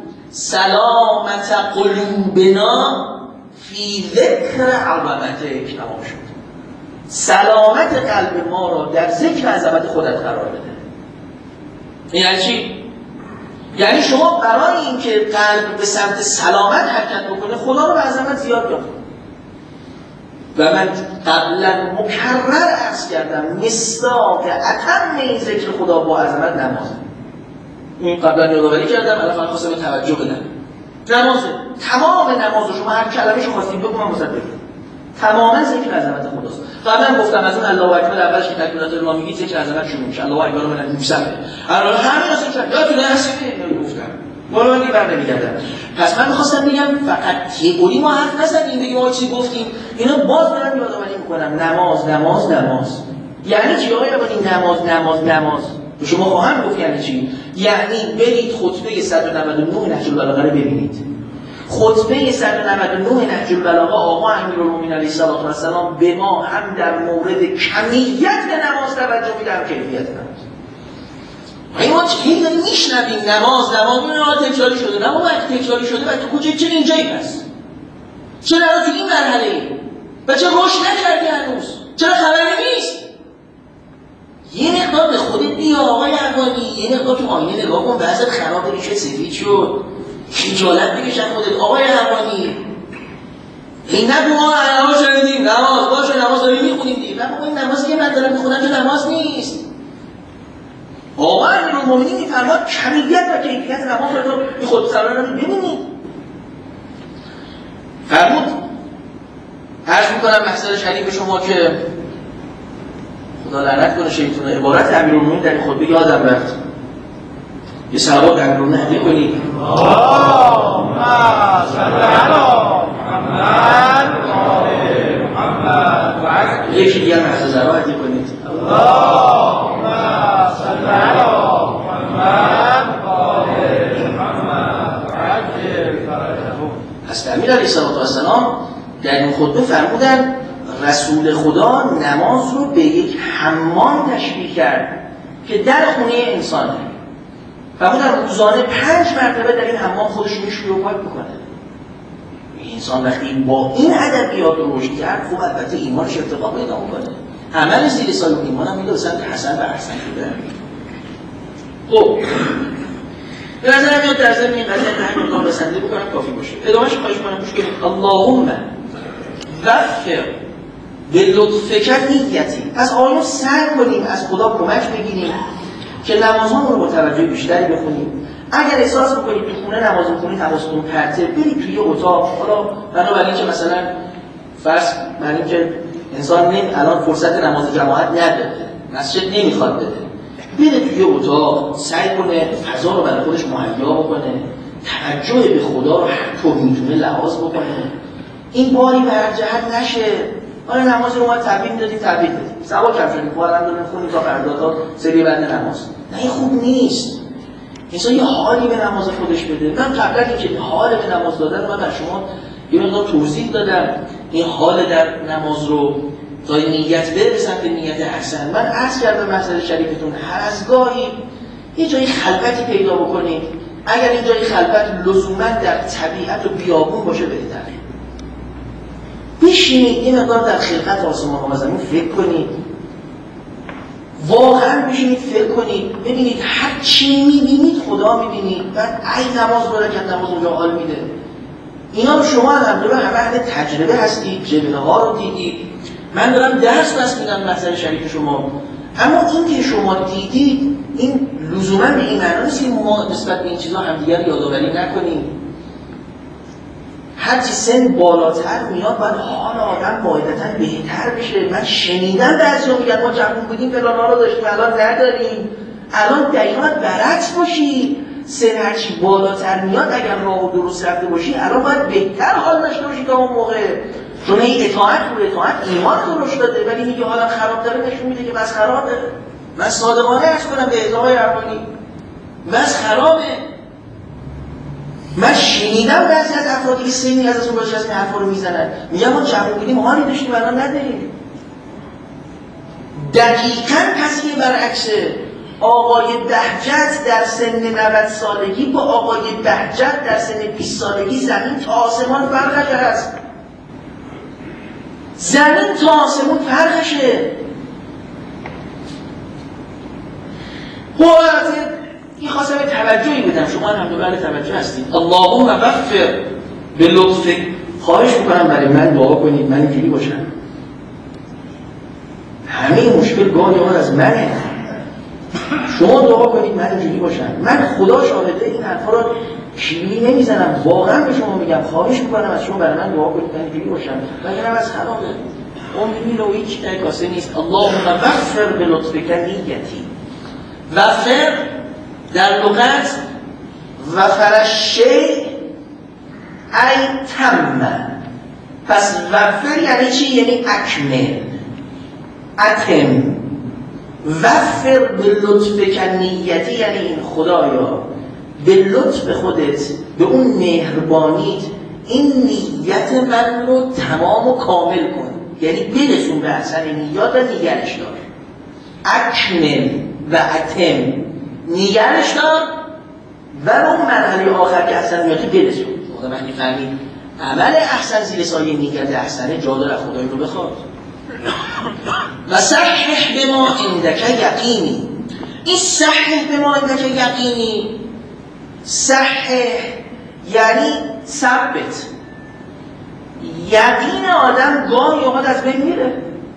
سلامت قلوبنا فی ذکر عظمتک. تمام شد. سلامت قلب ما را در ذکر عظمت خودت قرار بده. یعنی چی؟ یعنی شما برای اینکه قلب به سمت سلامت حرکت بکنه خدا رو به عظمت زیاد یافت. و من قبلا مکرر عرض کردم مصداق اتم این ذکر خدا با عظمت نمازه. این قبلا یادآوری کردم، الان فقط خواستم توجه بدم. نمازه. تمام نماز شما هر کلمه‌شو خواستید بگم من مصدق بگم. تماما ذکر عظمت خداست. قبلا گفتم از اون الله اکبر اولش که تکبیرات احرام میگید ذکر عظمت شروع میشه. الله اکبر من میسمه. الان همین اصلا کرد. یادتونه هستید گفتم. والا دیگه بر نمیگردم. پس من می‌خواستم بگم فقط تئوری ما حرف نزنیم بگیم ما چی گفتیم. اینا باز دارم یادآوری می‌کنم. نماز نماز نماز. یعنی چی آقای بابا نماز نماز نماز؟ به شما خواهم گفت یعنی چی؟ یعنی برید خطبه صد و نود و نه نهج البلاغه رو ببینید. خطبه صد و نود و نه نهج البلاغه آقا امیرالمومنین علیه السلام به ما هم در مورد کمیت نماز توجه می‌دن کیفیت نماز. این ما چه داریم میشنویم نماز نماز اون تکراری شده. نه بابا اگه تکراری شده بعد تو کجا چه اینجایی پس؟ چرا الان تو این مرحله و چه رشد نکردی هنوز؟ چرا خبری نیست؟ یه مقدار به خودت بیا آقای افغانی، یه مقدار تو آینه نگاه کن وضعت خراب میشه سفید شد. خجالت بکش از خودت آقای افغانی. این نگو ما نماز شنیدیم نماز باشه نماز داریم میخونیم دیگه. نه بابا این نمازی که من دارم میخونم که نماز نیست. آقا امیرالمومنین میفرماد کمیت و کیفیت نماز رو تو خود سرانه رو ببینید. فرمود عرض میکنم محضر شریف شما که خدا لعنت کنه شیطان عبارت امیرالمومنین در این خطبه یادم رفت. یه صلوات امیرالمومنین هدیه کنید. اللهم صل علی محمد و آل محمد و عجل. یکی دیگر محضر زرا هدیه کنید. اللهم صل علی محمد و آل محمد و عجل فرجهم. حضرت امیر علیه السلام در این خطبه فرمودن رسول خدا نماز رو به یک حمام تشبیه کرد که در خونه انسانه. فرمودن روزانه پنج مرتبه در این حمام خودش رو میشویه و پاک میکنه. انسان وقتی با این ادبیات رو رشد کرد خب البته ایمانش ارتقا پیدا میکنه. عمل زیر سال ایمان هم میده به سمت حسن و احسن شده. خب به نظرم میاد در ضمن این قضیه که همین رو رسنده بکنم کافی باشه. ادامهش خواهش کنم گوش کنید. اللهم وفق بلطفک نیتی. پس آیا سعی کنیم از خدا کمک بگیریم که نمازها رو با توجه بیشتری بخونیم. اگر احساس بکنید تو خونه نماز می‌خونید حواستون پرته برید توی اتاق. حالا بنابراین که مثلا فرض برای اینکه انسان نمی الان فرصت نماز جماعت نداره مسجد نمیخواد بده بره توی اتاق سعی کنه فضا رو برای خودش مهیا بکنه توجه به خدا رو حتی میتونه لحاظ بکنه. این باری بر جهت نشه آره نماز رو ما تبیین میدادیم تبیین بدیم سوا کم شدیم بارم داریم خونیم تا فردا تا سری بعد نماز. نه این خوب نیست. انسان یه حالی به نماز خودش بده. من قبلا اینکه حال به نماز دادن من بر شما یه مقدار توضیح دادم این حال در نماز رو تا نیت بره به سمت نیت حسن. من عرض کردم محضر شریفتون هر از گاهی یه جایی خلوتی پیدا بکنید. اگر این جایی خلوت لزوما در طبیعت و بیابون باشه بهتره. بشینید یه مقدار در خلقت آسمان و زمین فکر کنید. واقعا بشینید فکر کنید ببینید هر چی میبینید خدا میبینید. بعد ای نماز برکت نماز اونجا حال میده. اینا رو شما الحمدلله همه اهل تجربه هستید جبهه ها رو دیدید. من دارم درس بس میدم محضر شریف شما. اما این که شما دیدید این لزوما به این معنی نیست که ما نسبت به این چیزا همدیگر یادآوری نکنیم. هرچی سن بالاتر میاد باید حال آدم قاعدتا بهتر بشه. من شنیدم بعضیا میگن ما جوون بودیم فلان ها رو داشتیم الان نداریم. الان دقیقاً برعکس باشی، سن هرچی بالاتر میاد اگر راه درست رفته باشی الان باید بهتر حال داشته باشی تا اون موقع. چون این اطاعت رو اطاعت ایمان درست داده، ولی میگه حالا خراب داره نشون میده که بس خرابه. من صادقانه عرض کنم به ادعای اربانی بس خرابه. من شنیدم بعضی از افرادی که سنی از اون باشه از این حرفا رو میزنن، میگم ما جوون بودیم حالی داشتیم الان نداریم. دقیقاً پس این برعکسه. آقای بهجت در سن نود سالگی با آقای بهجت در سن بیست سالگی زمین تا آسمان فرقش هست. زمین تا آسمان فرقشه. خواهد این خواستم توجهی بدم، شما هم دوباره توجه هستید. اللهم وفر به لطف. خواهش میکنم برای من دعا کنید من اینجوری باشم. همه مشکل گاهی اوقات از منه. شما دعا کنید من اینجوری باشم. من خدا شاهده این حرفا رو کیلی نمیزنم، واقعا به شما میگم خواهش میکنم از شما برای من دعا کنید من اینجوری باشم. وگرنه از خرابه. عمری رو هیچ کاسه نیست. اللهم وفر به لطفک نیتی. وفر در لغت وفر الشیء ای تم. پس وفر یعنی چی؟ یعنی اکمل، اتم. وفر به لطفک نیتی یعنی این خدایا به لطف خودت به اون مهربانیت این نیت من رو تمام و کامل کن، یعنی برسون به احسن نیات و نگرش دار. اکمل و اتم، نگرش دار و اون مرحله آخر که احسن نیاتی برسون. خدا وقتی فهمید عمل احسن زیر سایه نیت احسنه، جا داره خدای رو بخواد. و صحح به ما عندک یقینی. این صحح به ما عندک یقینی، صحح یعنی ثبت. یقین آدم گاهی اوقات از بین میره.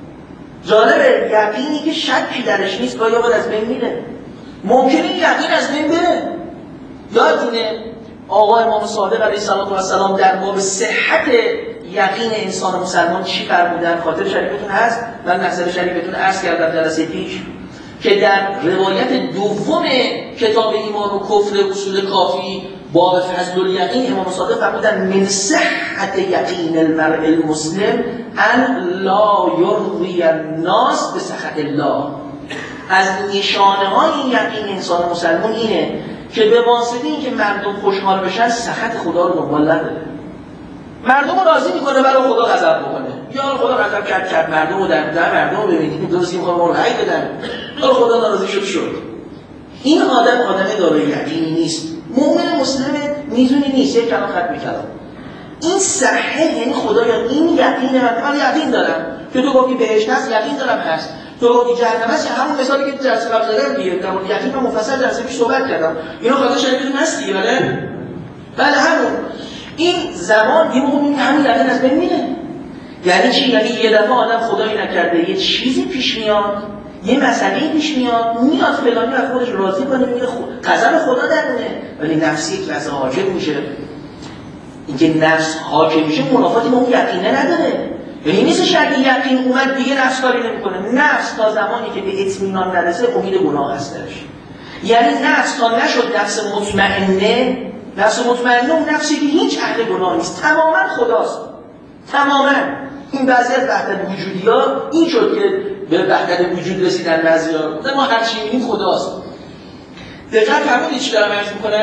جالبه یقینی که شکی درش نیست گاهی اوقات از بین میره. ممکنه یقین از بین بره. یادتونه آقا امام صادق علیه السلام در باب صحت یقین انسان مسلمان چی فرمودن؟ خاطر شریفتون هست؟ من نظر شریفتون عرض کردم جلسه پیش که در روایت دوم کتاب ایمان و کفر اصول کافی باب فضل الیقین امام صادق فرمودن من صحت یقین المرء المسلم ان لا یرضی الناس بسخط الله. از نشانه های این یقین انسان مسلمان اینه که به واسطه این که مردم خوشحال بشن سخط خدا رو دنبال نداره. مردم رو راضی میکنه برای خدا غضب بکنه. یا خدا غضب کرد کرد مردم رو در در مردم رو ببینید درست میخوام ما رو رأی بدن. یا خدا ناراضی شد شد. این آدم آدم دارای یقینی نیست. مؤمن مسلم میزونی نیست. یک کلام ختم می‌کردم. این صحه یعنی خدایا این یقین من یقین دارم که تو گفتی بهشت هست، یقین دارم هست. تو گفتی جهنم هست، همون مثالی که جلسه قبل زدم دیگه. در مورد یقین من مفصل جلسه پیش صحبت کردم. اینا خاطر شریفتون هست دیگه بله؟ بله همون. این زمان یه موقع همین یقین از بین میره. یعنی چی؟ یعنی یه دفعه آدم خدایی نکرده یه چیزی پیش میاد، یه مسئله پیش میاد، میاد فلانی از خودش راضی کنه، میگه قضا خدا درونه، ولی نفسی یک لحظه حاکم میشه. اینکه نفس حاکم میشه منافاتی با اون یقینه نداره. یعنی نیست شرط یقین اومد دیگه نفس کاری نمیکنه. نفس تا زمانی که به اطمینان نرسه امید گناه هست درش. یعنی نفس تا نشد نفس مطمئنه، نفس مطمئنه اون نفسی که هیچ اهل گناه نیست، تماما خداست. تماما این بعضی از وحدت وجودی‌ها این شد که به وحدت وجود رسیدن بعضی‌ها. ما هر چی می‌بینیم خداست. دقت فرمودید چی دارم عرض می‌کنم؟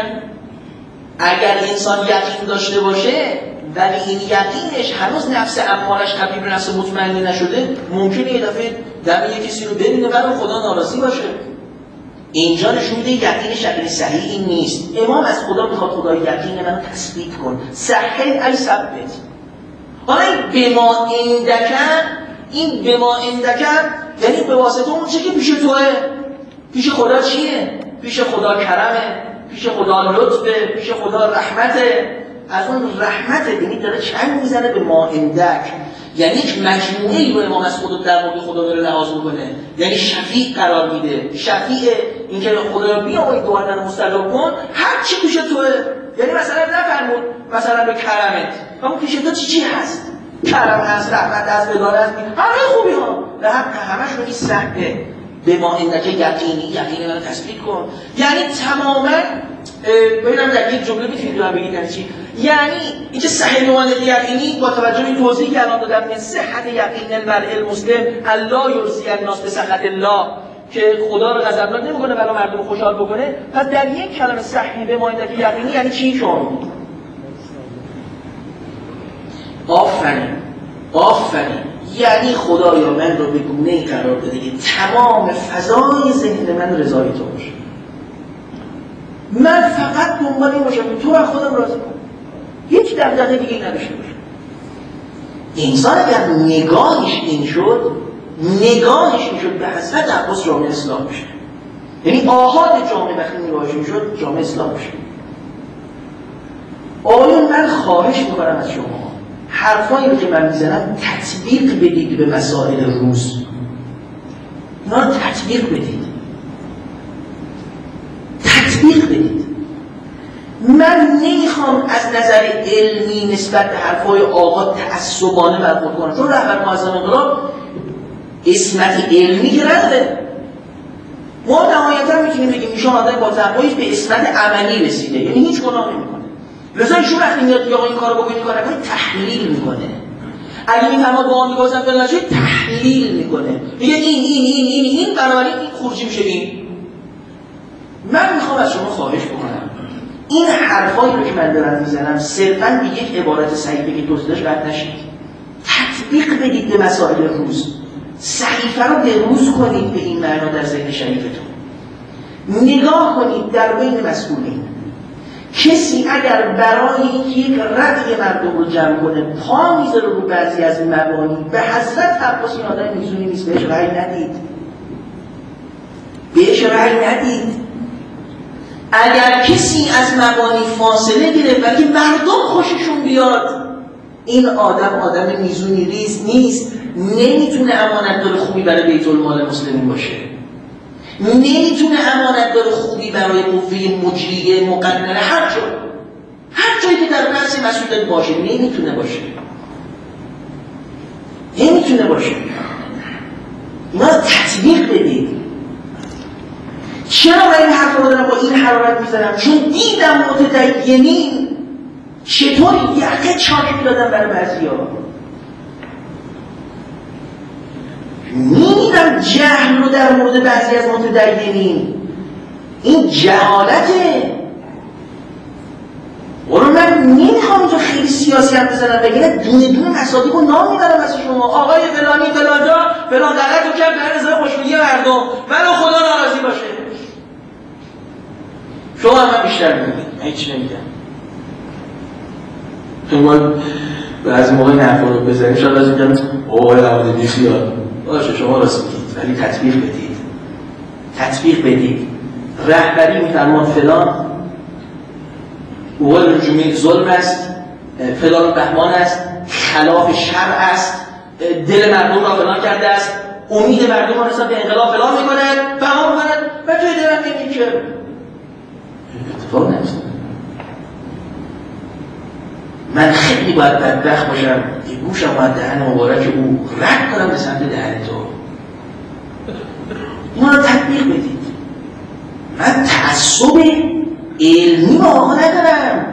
اگر انسان یقین داشته باشه ولی این یقینش هنوز نفس امارش تبدیل به نفس مطمئنه نشده، ممکنه یه دفعه دم یه کسی رو ببینه ولی خدا ناراضی باشه. اینجا نشون میده یقینش یقین صحیح این نیست. امام از خدا میخواد خدای یقین منو تثبیت کن. صحیح ای ثبت. حالا این بما اندکن، این بما اندکن یعنی به واسطه اون چه که پیش توه. پیش خدا چیه؟ پیش خدا کرمه، پیش خدا لطفه، پیش خدا رحمته. از اون رحمت یعنی داره چنگ میزنه به ما اندک، یعنی یک مجموعه رو امام از خود در مورد خدا داره لحاظ میکنه. یعنی شفیع قرار میده. شفیع این که خدا بیا و این دوردن مستجاب کن، هر چی پیش توه یعنی مثلا نفرمود مثلا به کرمت اما پیشتا چی چی هست؟ کرم هست، رحمت هست، اداره هست، همه خوبی ها و هم همشون این صحبه به ما انکه یقینی یقینی منو تثبیت کن. یعنی تماما ببینم در یک جمله میتونید رو بگید یعنی چی؟ یعنی اینکه صحیح مواند یقینی با توجه به این توضیحی که الان دادم من صحت یقین المرء المسلم الله یرضی الناس بسخط الله که خدا رو غضبناک نمیکنه ولی مردم خوشحال بکنه. پس در یک کلمه صحیح به مواند یقینی یعنی چی شما؟ آفرین آفرین یعنی خدایا من رو به گونه‌ای قرار بده که تمام فضای ذهن من رضای تو باشه. من فقط دنبال این باشم که تو از خودم راضی کن. هیچ دغدغه دیگه نداشته باشه. انسان اگر نگاهش این شد، نگاهش این شد به حضرت عباس جامعه اسلام میشه. یعنی آحاد جامعه وقتی نگاهش این شد جامعه اسلام میشه. آقایون من خواهش میکنم از شما حرفایی رو که من میزنم تطبیق بدید به مسائل روز. اینا رو تطبیق بدید. تطبیق بدید. من نمیخوام از نظر علمی نسبت به حرفای آقا تعصبانه برخورد کنم، چون رهبر معظم انقلاب عصمت علمی که نداره. ما نهایتا میتونیم بگیم ایشون آدم با تقویش به عصمت عملی رسیده، یعنی هیچ گناه نمیکنه. لذا ایشون وقتی میاد آقا این کارو بکنید کار نکنید تحلیل میکنه. اگه این فرمان با آن بازم فعلا نشه تحلیل میکنه. میگه این این این این این بنابراین این خروجی میشه این. من میخوام از شما خواهش بکنم این حرفایی رو که من دارم میزنم صرفاً به یک عبارت صحیفه که توضیحش قطع نشید. تطبیق بدید به مسائل روز. صحیفه رو به روز کنید به این معنا در ذهن شریفتون. نگاه کنید در بین مسئولین. کسی اگر برای یک رأی مردم رو جمع کنه پا میذاره رو بعضی از این مبانی به حضرت عباس این آدم میزونی نیست بهش رأی ندید. بهش رأی ندید. اگر کسی از مبانی فاصله گرفت ولی مردم خوششون بیاد این آدم آدم میزونی ریز نیست، نمیتونه امانتدار خوبی برای بیت المال مسلمین باشه، نمیتونه امانتدار خوبی برای قوه مجریه مقننه هر جا هر جایی که در رأس مسئولیت باشه نمیتونه باشه نمیتونه باشه اینا تطبیق بدید. چرا من این حرف رو دارم با این حرارت میزنم؟ چون دیدم متدینین چطور یقه چاک میدادن برای بعضی ها. میدیدم جهل رو در مورد بعضی از متدینین. این جهالته. ولو من نمیخوام اینجا خیلی سیاسی هم بزنم بگیره دونه دونه مصادیق رو نام میبرم از شما. آقای فلانی فلانجا فلان غلط رو کرد برای رضای خوشبینی مردم ولو خدا ناراضی باشه. شما هم من بیشتر میگید من هیچی نمیگم. شما بعضی موقع نفر رو بزنیم شاید از میگم آقای عوضی بیخیال باشه شما راست میگید ولی تطبیق بدید. تطبیق بدید. رهبری میفرمان فلان اول رجومی ظلم است، فلان بهمان است، خلاف شرع است، دل مردم را فلان کرده است، امید مردم را نسبت به انقلاب فلان میکنند بهمان میکنند و توی دلم میگید که اتفاق نیست. من خیلی باید بدبخت باشم که گوشم باید دهن مبارک او رد کنم به سمت دهن تو. اینا رو تطبیق بدید. من تعصب علمی با آقا ندارم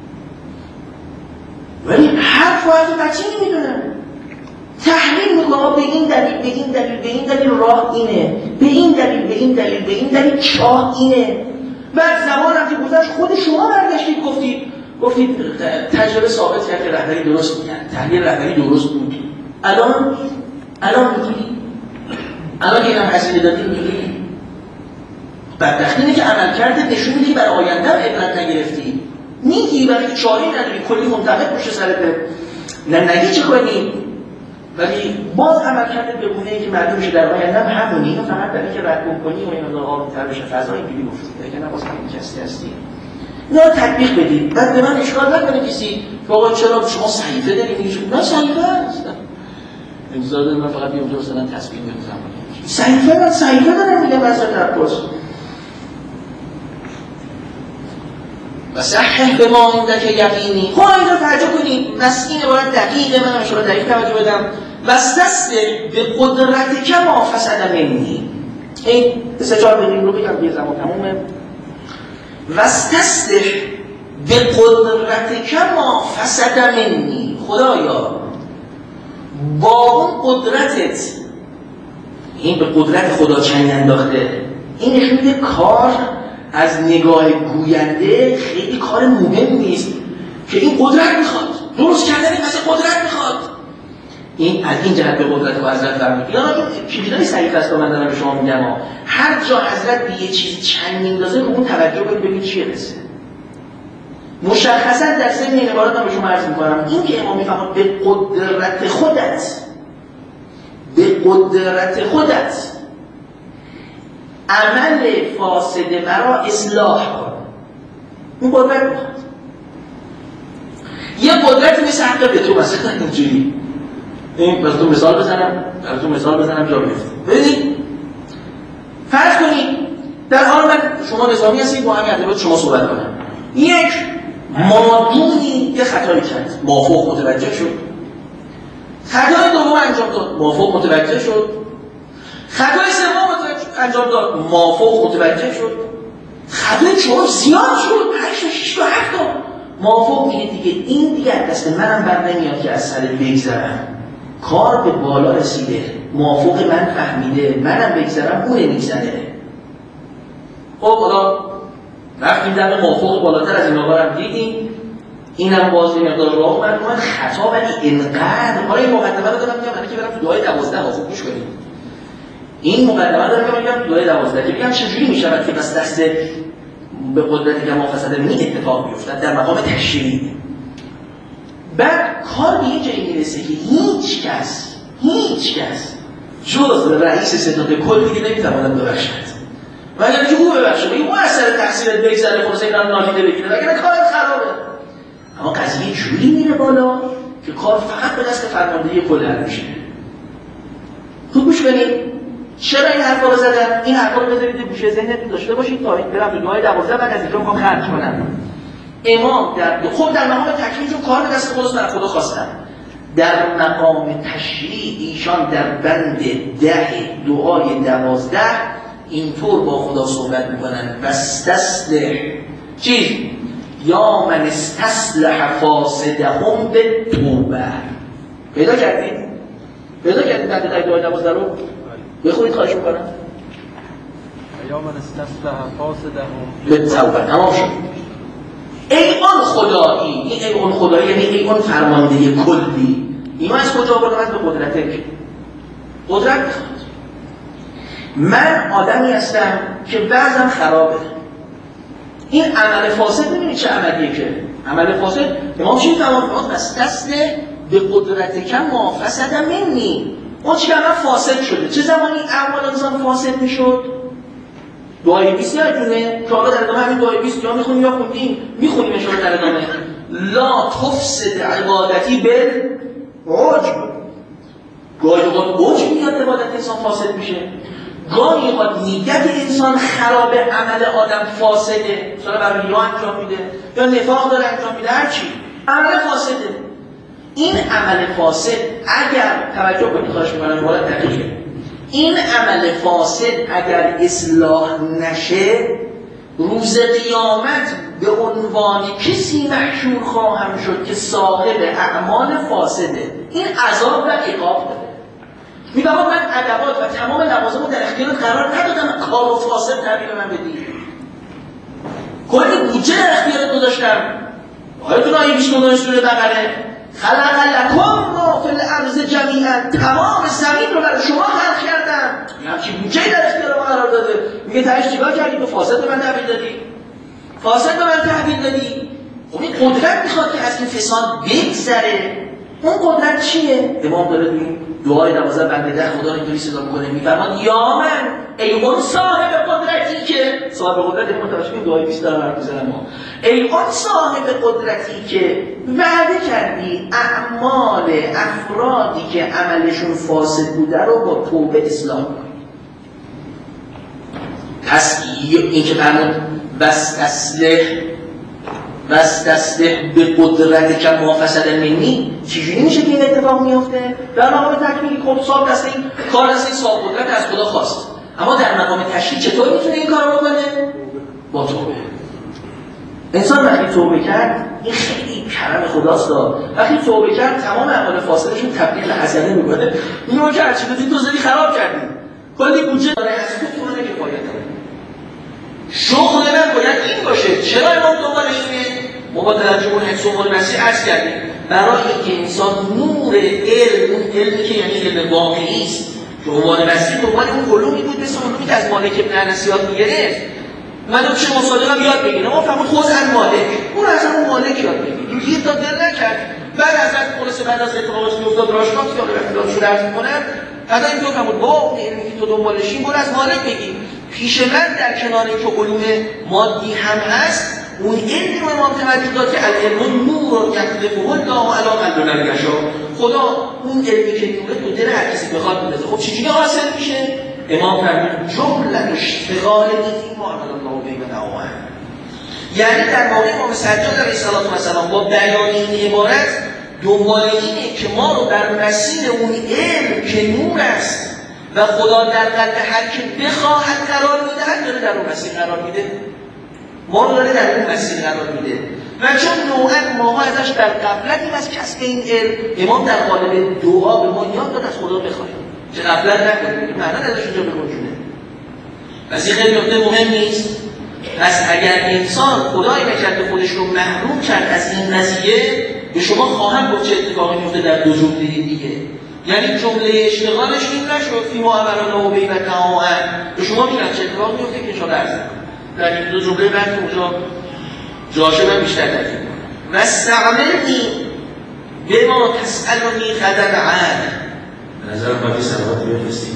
ولی حرف و حرف بچه نمیدونم. تحلیل میکنم به این دلیل به این دلیل به این دلیل راه اینه، به این دلیل به این دلیل به این دلیل چاه اینه. بعد زمانم که گذشت خود شما برگشتید گفتید گفتید تجربه ثابت کرد که رهبری درست میگن، تحلیل رهبری درست بود. الان الان میگی الان که اینم هزینه دادی میگی بدبختی اینه که عمل کرده نشون میدی برای آینده هم عبرت نگرفتی. میگی برای که چاره نداری کلی منتقد پشت سرت نه نگی چه کنی ولی باز عمل کرده به گونه‌ای که معلوم شه در آینده هم همونی. اینو فقط برای که رد کنی و اینا آروم‌تر بشه فضا اینجوری گفتی دیگه نه باز همین کسی هستی. اینا تطبیق بدید. بعد به من اشکال نکنه کسی که آقا چرا شما صحیفه دارید میگید نه صحیفه است. انتظار دارم من فقط بیام مثلا تصمیم بگیرم. صحیفه من صحیفه دارم میگم مثلا عباس. و صحح به ما عندک یقینی. خب اینجا توجه کنید، نسل این عبارت دقیقه، من انشاءالله دقیق توجه بدم. واستثبت به قدرتک ما فسد منی. این سه چهار بگیم رو بگم دیگه زمان تمومه. واستثبت به قدرتک ما فسد منی. خدایا با اون قدرتت، این به قدرت خدا چنگ انداخته، این نشون میده کار از نگاه گوینده خیلی کار مهم نیست که این قدرت میخواد، درست کردن این مثل قدرت میخواد. این از این جهت به قدرت و حضرت فرمود. یا این چیزای صحیح است من دارم به شما میگم، هر جا حضرت به یه چیزی چنگ میندازه رو اون توجه کنید ببینید چیه قصه. مشخصا در ضمن این عبارات من به شما عرض میکنم این که امام میفهمد به قدرت خودت، به قدرت خودت عمل فاسد مرا اصلاح کن. این قدرت میخواد. یه قدرتی مثل حق به تو مثلا اینجوری، این براتون مثال بزنم براتون مثال بزنم جا بیفته. ببینید فرض کنید در حال من شما نظامی هستید با همین ادبیات شما صحبت کنم، یک مادونی یه خطایی کرد، موافق متوجه شد، خطای دوم انجام داد، موافق متوجه شد، خطای سوم انجام داد، موافق متوجه شد، خطای چهارم زیاد شد، هشت تا شش تا هفت تا موافق دیگه دیگه این دیگه دست منم بر نمیاد که از سر بگذرم، کار به بالا رسیده، موافق من فهمیده، منم بگذرم اون نمیگذره. خب حالا رفتیم در موافق بالاتر از این آقا دیدیم، اینم باز این مقدار راه اومد اومد خطا، ولی اینقدر حالا این مقدمه رو دارم میگم که برم تو دعای دوازده خوب گوش کنید. این مقدمه رو دارم میگم تو دعای دوازده که بگم چجوری میشود که بس دست به قدرتی که ما فساد می اتفاق میافتد در مقام تشریع. بعد کار به یه جایی میرسه که هیچ کس هیچ کس جز رئیس ستاد کل دیگه نمیتواند ببخشد. و اگر که او ببخشه بگیم اون اثر تحصیلت بگذره خلاصه اینا نادیده بگیره و اگر کارت خرابه. اما قضیه جوری میره بالا که کار فقط به دست فرماندهی کل حل میشه. خوب گوش کنید. چرا این حرفا رو زدم؟ این حرفا رو بذارید گوشه ذهنتون داشته باشید تا برم تو دعای دوازده بعد از اینجا میخوام خرج کنم. امام در خود در مقام تکلیف چون کار به دست خودش در خدا خواستن. در مقام تشریع ایشان در بند ده دعای دوازده اینطور با خدا صحبت میکنن واستصلح چیز یا من استصلح فاسدهم به توبه. پیدا کردید؟ پیدا کردید بند ده دعای دوازده رو؟ بخونید خواهش میکنم. یا من استصلح فاسدهم به توبه. تمام شد. ای آن خدایی، این ای آن خدایی یعنی ای آن فرمانده کلی. اینا از کجا آوردن؟ از به قدرته. قدرت میخواد. من آدمی هستم که بعضم خرابه. این عمل فاسد میبینید چه عملیه که؟ عمل فاسد امام چی میفهمد؟ بس دست به قدرت کم ما فسد منی. اون چی که عمل فاسد شده. چه زمانی اعمال انسان فاسد میشد؟ دعای بیست یادتونه که آقا در ادامه همین دعای بیست یا میخونیم یا خوندیم میخونیم اشاره در ادامه لا تفسد عبادتی بل عجب. گاهی اوقات عجب میاد عبادت انسان فاسد میشه، گاهی اوقات نیت انسان خراب، عمل آدم فاسده، مثلا برای ریا انجام میده یا نفاق داره انجام میده، هر چی عمل فاسده. این عمل فاسد اگر توجه کنید خواهش میکنم عبارت دقیقه، این عمل فاسد اگر اصلاح نشه روز قیامت به عنوان کسی محشور خواهم شد که صاحب اعمال فاسده. این عذاب و عقاب داره. میگم من ادوات و تمام لوازم رو در اختیارت قرار ندادم کار و فاسد تبدیل من بدی. کلی بودجه در اختیارت گذاشتم. آیتون آیه بیست و نه سوره بقره خلق لکم ما فی الارض جمیعا، تمام زمین رو برای شما خلق کردم. همچین بودجه در اختیار ما قرار داده. میگه تاش چیکار کردی؟ به فاسد به من تحویل دادی. فاسد به من تحویل دادی. خب این قدرت میخواد که از این فساد بگذره. اون قدرت چیه؟ امام داره این دعای دوازده بنده ده خدا اینطوری صدا میکنه میفرماد یا من ای اون صاحب قدرتی که صاحب قدرت این متوجه این دعای بیست دارم حرف میزنم ما ای اون صاحب قدرتی که وعده کردی اعمال افرادی که عملشون فاسد بوده رو با توبه اصلاح کنی. پس این که فرمود بس اصلح بس دسته به قدرت که مافصل منی چجوری میشه که این اتفاق میفته؟ در مقام تکمیلی خب صاحب دسته این کار دسته این صاحب قدرت از خدا خواست، اما در مقام تشریع چطور میتونه این کار رو بکنه؟ با توبه. انسان وقتی توبه کرد این خیلی کرم خداست داد، وقتی توبه کرد تمام اعمال فاسدشون تبدیل به حسنه میکنه. اینو کرد چی بودی تو زدی خراب کردی کلی بودجه داره از تو تو منه کفایت داره. شغل من باید این باشه. چرا امام دنبال اینه؟ ما با توجه اون حفظ عنوان مسیح عرض کردیم برای اینکه انسان نور علم، اون علمی که یعنی علم واقعی است که عنوان مسیح به عنوان اون علومی بود مثل علومی که از مالک ابن انس یاد میگرفت. من چه مصادقم یاد بگیرم، ما فهمون خود ان مالک، اون از اون مالک یاد بگیریم. این یه تا دل نکرد. بعد از اون خلاص بعد از اتفاقاتی که افتاد راشناس که حالا اختلاف شده عرض می‌کنم، بعد اینطور فهمون با اون علمی که تو دنبالشی برو از مالک بگیر. پیش من در کنار اینکه علوم مادی هم هست، اون علمی رو امام توجه داد که العلم نور یخلفه الله علی قلب من یشاء. خدا اون علمی که نوره تو دل هر کسی بخواد میندازه. خب چجوری حاصل میشه؟ امام فرمود جمله اشتغال دیدی ما عمل الله بی و نواه. یعنی در واقع امام سجاد علیه السلام با بیان این عبارت دنبال اینه که ما رو در مسیر اون علم که نور است و خدا در قلب هر که بخواهد قرار میده، هر داره در اون مسیر قرار میده، ما رو داره در اون مسیر قرار میده. و چون نوعا ماها ازش در غفلتیم از کسب این علم، امام در قالب دعا به ما یاد داد از خدا بخواهیم که غفلت نکنیم. معنی ازش اونجا بکنجونه. پس این خیلی نکته مهم نیست. پس اگر انسان خدای نکرده خودش رو محروم کرد از این قضیه، به شما خواهم گفت چه اتفاقی میفته در دو جمله دیگه. یعنی جمله اشتغالش این نشد فی ما امر الله به و نهی، به شما میگم چه اتفاقی میفته که ان عرض کنم در این دو جمله بعد اونجا جاشه من بیشتر تاکید کنم. واستعملنی بما تسألنی غدا عنه. به نظر باقی صلوات بفرستید.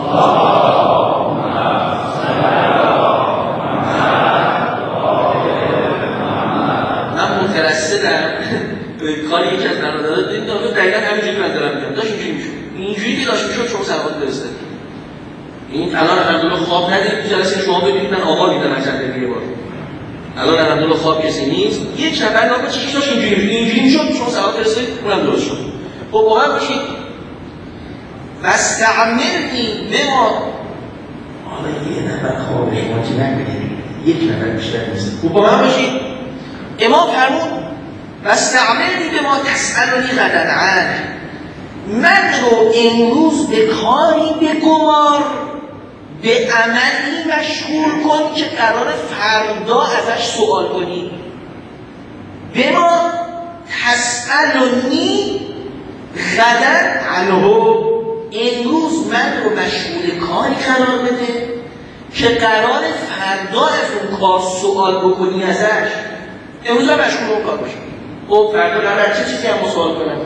من مترصدم کاری یکی از برادران دید داد دقیقاً همینجوری من دارم میگم. داشت اینجوری میشد. اینجوری که داشت میشد شما صلوات برسید. این الان الحمدلله خواب ندید جلسه شما ببینید من آقا دیدم از چند دقیقه بار. الان الحمدلله خواب کسی نیست. یک نفر ناقا چشش داشت اینجوری اینجوری میشد شما صلوات برسید اونم درست شد. خب واقعا باشید واستعملنی بما حالا یه نفر خوابش ماتی نکنید یک نفر بیشتر نیست. خب با من باشید امام فرمود واستعملنی بما تسألنی غدا عنه. من رو امروز به کاری بگمار، به عملی مشغول کن که قرار فردا ازش سوال کنی. بما تسألنی غدا عنه. امروز من رو مشغول کاری قرار بده که قرار فردا از اون کار سوال بکنی ازش. امروز هم مشغول اون کار باشی. خب فردا قرار چه چیزی هم سوال کنم؟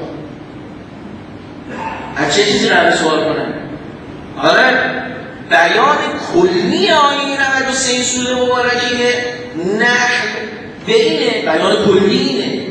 از چه چیزی قرار سوال کنم؟ حالا بیان کلی آیه نود و سه سوره مبارکه نحن به اینه، بیان کلی اینه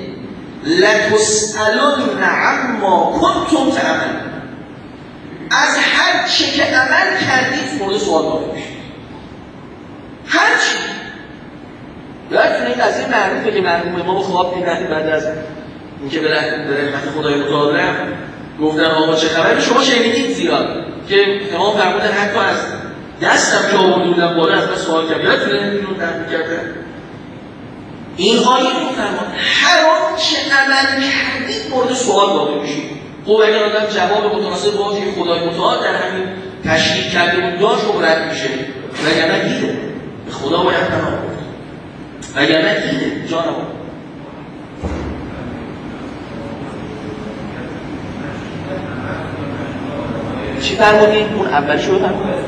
لتسألن عما کنتم تعملون. از هر چه که عمل کردید مورد سوال واقع میشید. هر چی. یادتونه این قضیه معروفه که مرحوم امام خواب دیدن بعد از اینکه به رحمت خدای متعال رفت گفتن آقا چه خبره؟ شما شنیدید زیاد که امام فرمودن حتی از دستم که آورده بودم بالا از من سوال کرد. یادتونه اینو درک کردن؟ این آیه رو فرمود هر آنچه عمل کردید مورد سوال واقع میشید. خب اگر آدم جواب متناسب با که خدای متعال در همین تشریح کرده بود داشت خب رد میشه. وگرنه دیده به خدا باید پناه برد. وگرنه دیده جا نبود. چی فرمودید؟ اون اولی شو فرمودید؟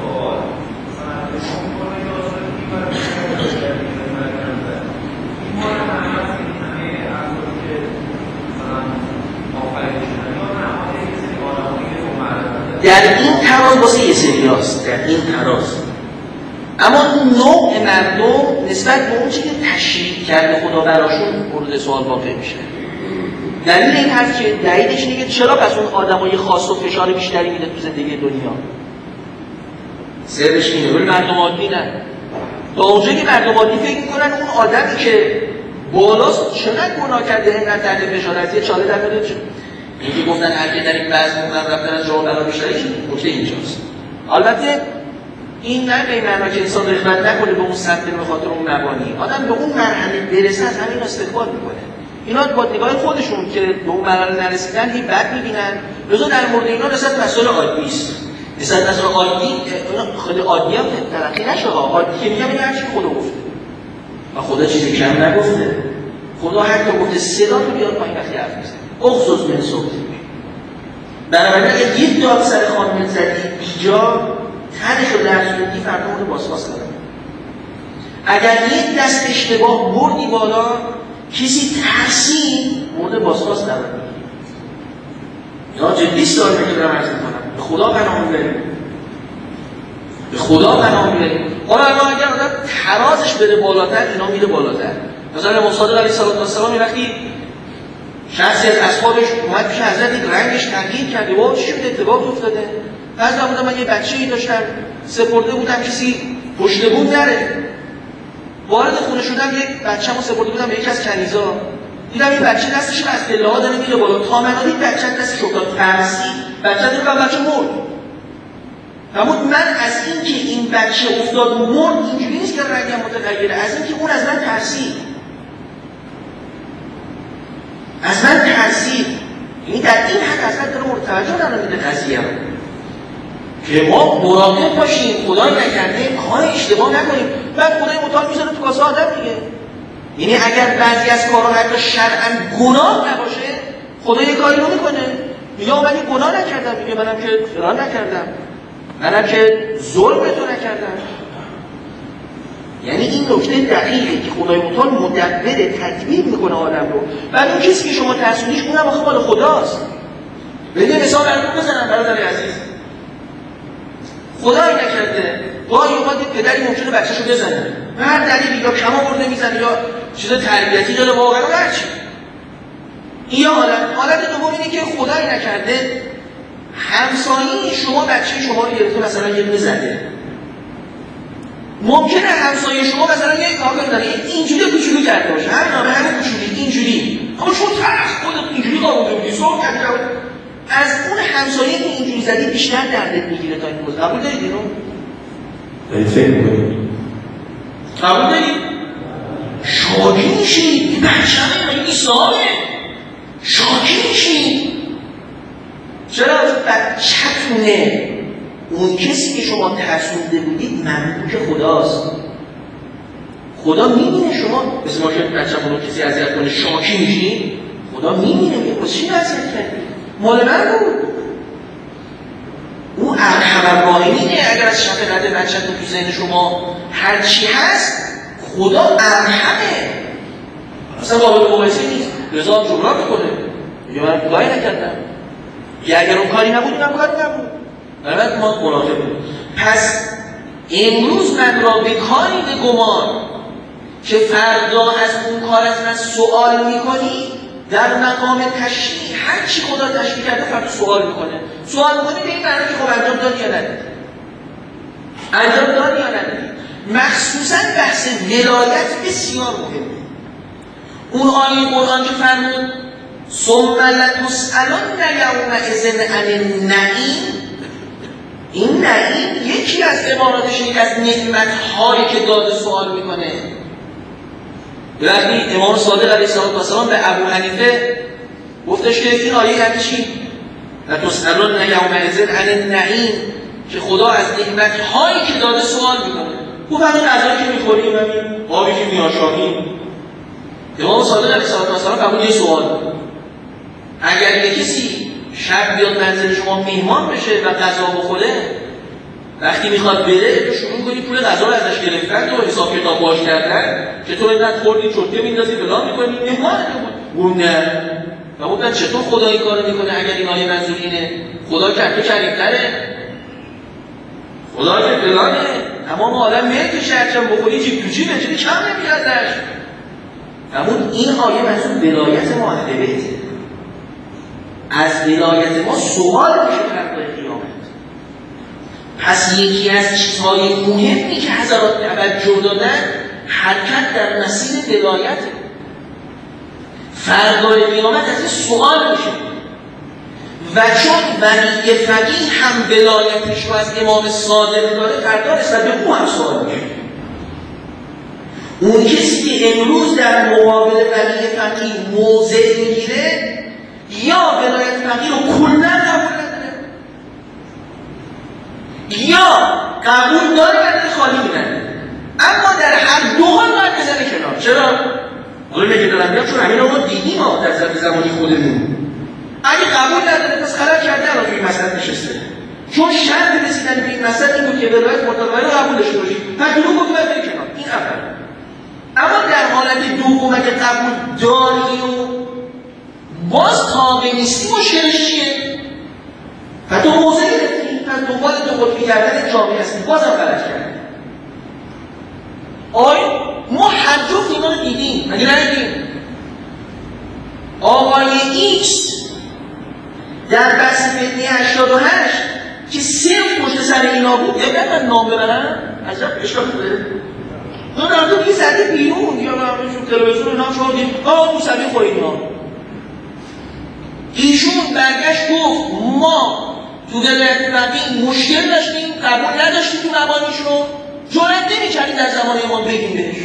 در این تراز واسه یه سری هاست، در این تراز. اما نوع مردم نسبت به اون چی که تشریح کرده خدا براشون مورد سوال واقع میشه. دلیل این هست که دلیلش اینه که چرا پس اون آدمای خاص و فشار بیشتری میده تو زندگی دنیا؟ سرش اینه. ولی مردم عادی نه. تا اونجایی که مردم عادی فکر میکنن اون آدمی که بالاست، چقدر گناه کرده اینقدر تحت فشار از یه چاله در میاد. اینکه گفتن هر که در این وضع موندن رفتن از راه بلا بیشتری، این نکته اینجاست. البته این نه به معنی که انسان رغبت نکنه به اون سطح به خاطر اون مبانی، آدم به اون مرحله برسه از همین استقبال میکنه. اینا با نگاه خودشون که به اون مرحله نرسیدن هی بد میبینن، لذا در مورد اینا نسبت مسئله عادی است. نسبت مسئله عادی خود عادی هم تلقی نشه ها. عادی که میگم این هر چی خدا گفته و خدا چیزی کم نگفته. خدا حتی گفته صدا رو بیاد پایین وقتی حرف میزنه اخصوص من صوتی. بنابراین اگه یک داد سر خانم زدی بیجا تنش رو درس بودی فردا مورد بازخواست دارم. اگر یک دست اشتباه بردی بالا کسی ترسید مورد بازخواست دارم. یا جدی سال که دارم عرض میکنم به خدا پناه میبریم، به خدا پناه میبریم. حالا اما اگر آدم ترازش بره بالاتر اینا میره بالاتر. مثلا امام صادق علیه السلام وقتی شخصی از اصحابش اومد پیش حضرت دید رنگش تغییر کرده، واقعا چی شده اتفاقی افتاده؟ بعضی وقتا من یه بچه‌ای داشتم سپرده بودم کسی پشت بوم نره. وارد خونه شدم یک بچه‌مو سپرده بودم به یکی از کنیزا. دیدم این بچه دستش رو از پله‌ها داره میره بالا، تا من دید بچه دستش افتاد ترسی، بچه دیدم بچه مرد. اما من از این که این بچه افتاد مرد اینجوری نیست که رنگم متغیره، از این که اون از من ترسید. از من ترسید. یعنی در این حد اصلا داره مورد توجه قرار میده قضیه رو. که ما مراقب باشیم خدای نکرده کار اشتباه نکنیم. بعد خدای متعال میذاره تو کاسه آدم دیگه. یعنی اگر بعضی از کارها حتی شرعاً گناه نباشه خدا یه کاری رو میکنه. میگه من این گناه نکردم، میگه منم که فرار نکردم، منم که ظلم به تو نکردم. یعنی این نکته دقیقه که خدای متعال مدبر تدبیر میکنه آدم رو. بعد اون کسی که شما ترسونیش اونم آخه مال خداست. بده مثال براتون بزنم برادر عزیز. خدای نکرده گاهی اوقات پدری ممکنه بچه‌شو بزنه. به هر دلیلی یا کم آورده میزنه یا چیز تربیتی داره واقعا هرچی. این حالت حالت دوم اینه که خدای نکرده همسایه شما بچه شما رو گرفته مثلا یه دونه زده. ممکنه همسایه شما مثلا یه کار داره اینجوری کوچولو کرده باشه، همین به همین کوچولی اینجوری. اما شما طرف خودت اینجوری قابل بودی صبح کرده از اون همسایه که اینجوری زدی بیشتر دردت میگیره تا این موضوع. قبول دارید اینو؟ دارید فکر میکنید؟ قبول دارید؟ شاکی میشید این بچه همه این ساله شاکی میشید. چرا از بچه‌تونه اون کسی که شما ترسونده بودید مملوک خداست. خدا میبینه شما مثل ما که بچه‌مون کسی اذیت کنه شاکی میشید، خدا میبینه میگه واسه چی اذیت کردی؟ مال من بود. اون ارحم الراحمینه. اگر از شفقت بچه‌تون تو ذهن شما هر چی هست خدا ارحمه، اصلا قابل مقایسه نیست. لذا جبران میکنه میگه من خدایی نکردم، یا اگر اون کاری نبود اونم کاری نبود. بنابراین ما مراقب بود. پس امروز من را به کاری به گمان که فردا از اون کار از من سوال میکنی در مقام تشریع هر چی خدا تشریع کرده فردا سوال میکنه. سوال میکنه به این معنی که خب انجام دادی یا ندادی، انجام دادی یا ندادی. مخصوصا بحث ولایت بسیار مهمه. اون آیه قرآن که فرمود ثم لتسألن یومئذ عن النعیم، این نعیم یکی از عباراتش یکی از نعمت‌هایی که داده سوال میکنه. وقتی امام صادق علیه السلام به ابو حنیفه گفتش که این آیه یعنی چی؟ لتسألن یومئذ عن النعیم، که خدا از نعمت‌هایی که داده سوال میکنه. گفت همین غذایی که میخوریم، همین آبی که میاشامیم. امام صادق علیه السلام قبول یه سوال، اگر یه کسی شب بیاد منزل شما مهمان بشه و غذا بخوره، وقتی میخواد بره تو شروع کنی پول غذا رو ازش گرفتن، تو حساب کتاب باش کردن که تو اینقدر خوردی چرتکه میندازی فلان میکنی، مهمان تو بود نه. و گفتن چطور خدا این کارو میکنه اگر این آیه منظور اینه؟ خدا که تو کریم‌تره، خدا که فلانه، اما ما آدم ملکشه هرچند بخوری جیب تو جیبه چیزی کم نمیاد ازش. اما این آیه منظور ولایت ما اهل بیته. از ولایت ما سوال میشه فردای قیامت. پس یکی از چیزهای مهمی که حضرات توجه دادن حرکت در مسیر ولایت. فردای قیامت از این سوال میشه و چون ولی فقیه هم ولایتش رو از امام صادق داره، فردا نسبت به او هم سوال میشه. اون کسی که امروز در مقابل ولی فقیه موضع میگیره یا ولایت فقیه رو کلا قبول نداره یا قبول داره ولی خالی می‌کنه، اما در هر دو حال باید بزنه کنار. چرا؟ قول که دارم میگم چون همین رو ما دیدیم ها در ظرف زمانی خودمون. اگه قبول نداره پس خلل کرده الان توی این مسئله نشسته، چون شرط رسیدن به این مسئله این بود که ولایت مطلقه رو قبول داشته باشی و دروغ گفت باید بری کنار. این اول. اما در حالت دوم اگه قبول داری و باز تابع نیستی، مشکلش چیه؟ و تو موضع گرفتی پس دنبال دو قطبی کردن جامعه هستی، بازم غلط کردی. آی ما هر جفت اینا رو دیدیم، مگه ندیدیم؟ آقای ایکس در بحث فتنه هشتاد و هشت که صرف پشت سر اینا بود، یا من نام ببرم عجب اشکال بوده دو در تو که زده بیرون یا همشون تلویزیون اینا شدیم آه موسوی خورید اینا. ایشون برگشت گفت ما تو ولایت فقیه مشکل داشتیم، قبول نداشتیم تو مبانیش رو، جرئت نمی‌کردیم در زمان امام بگیم بهش.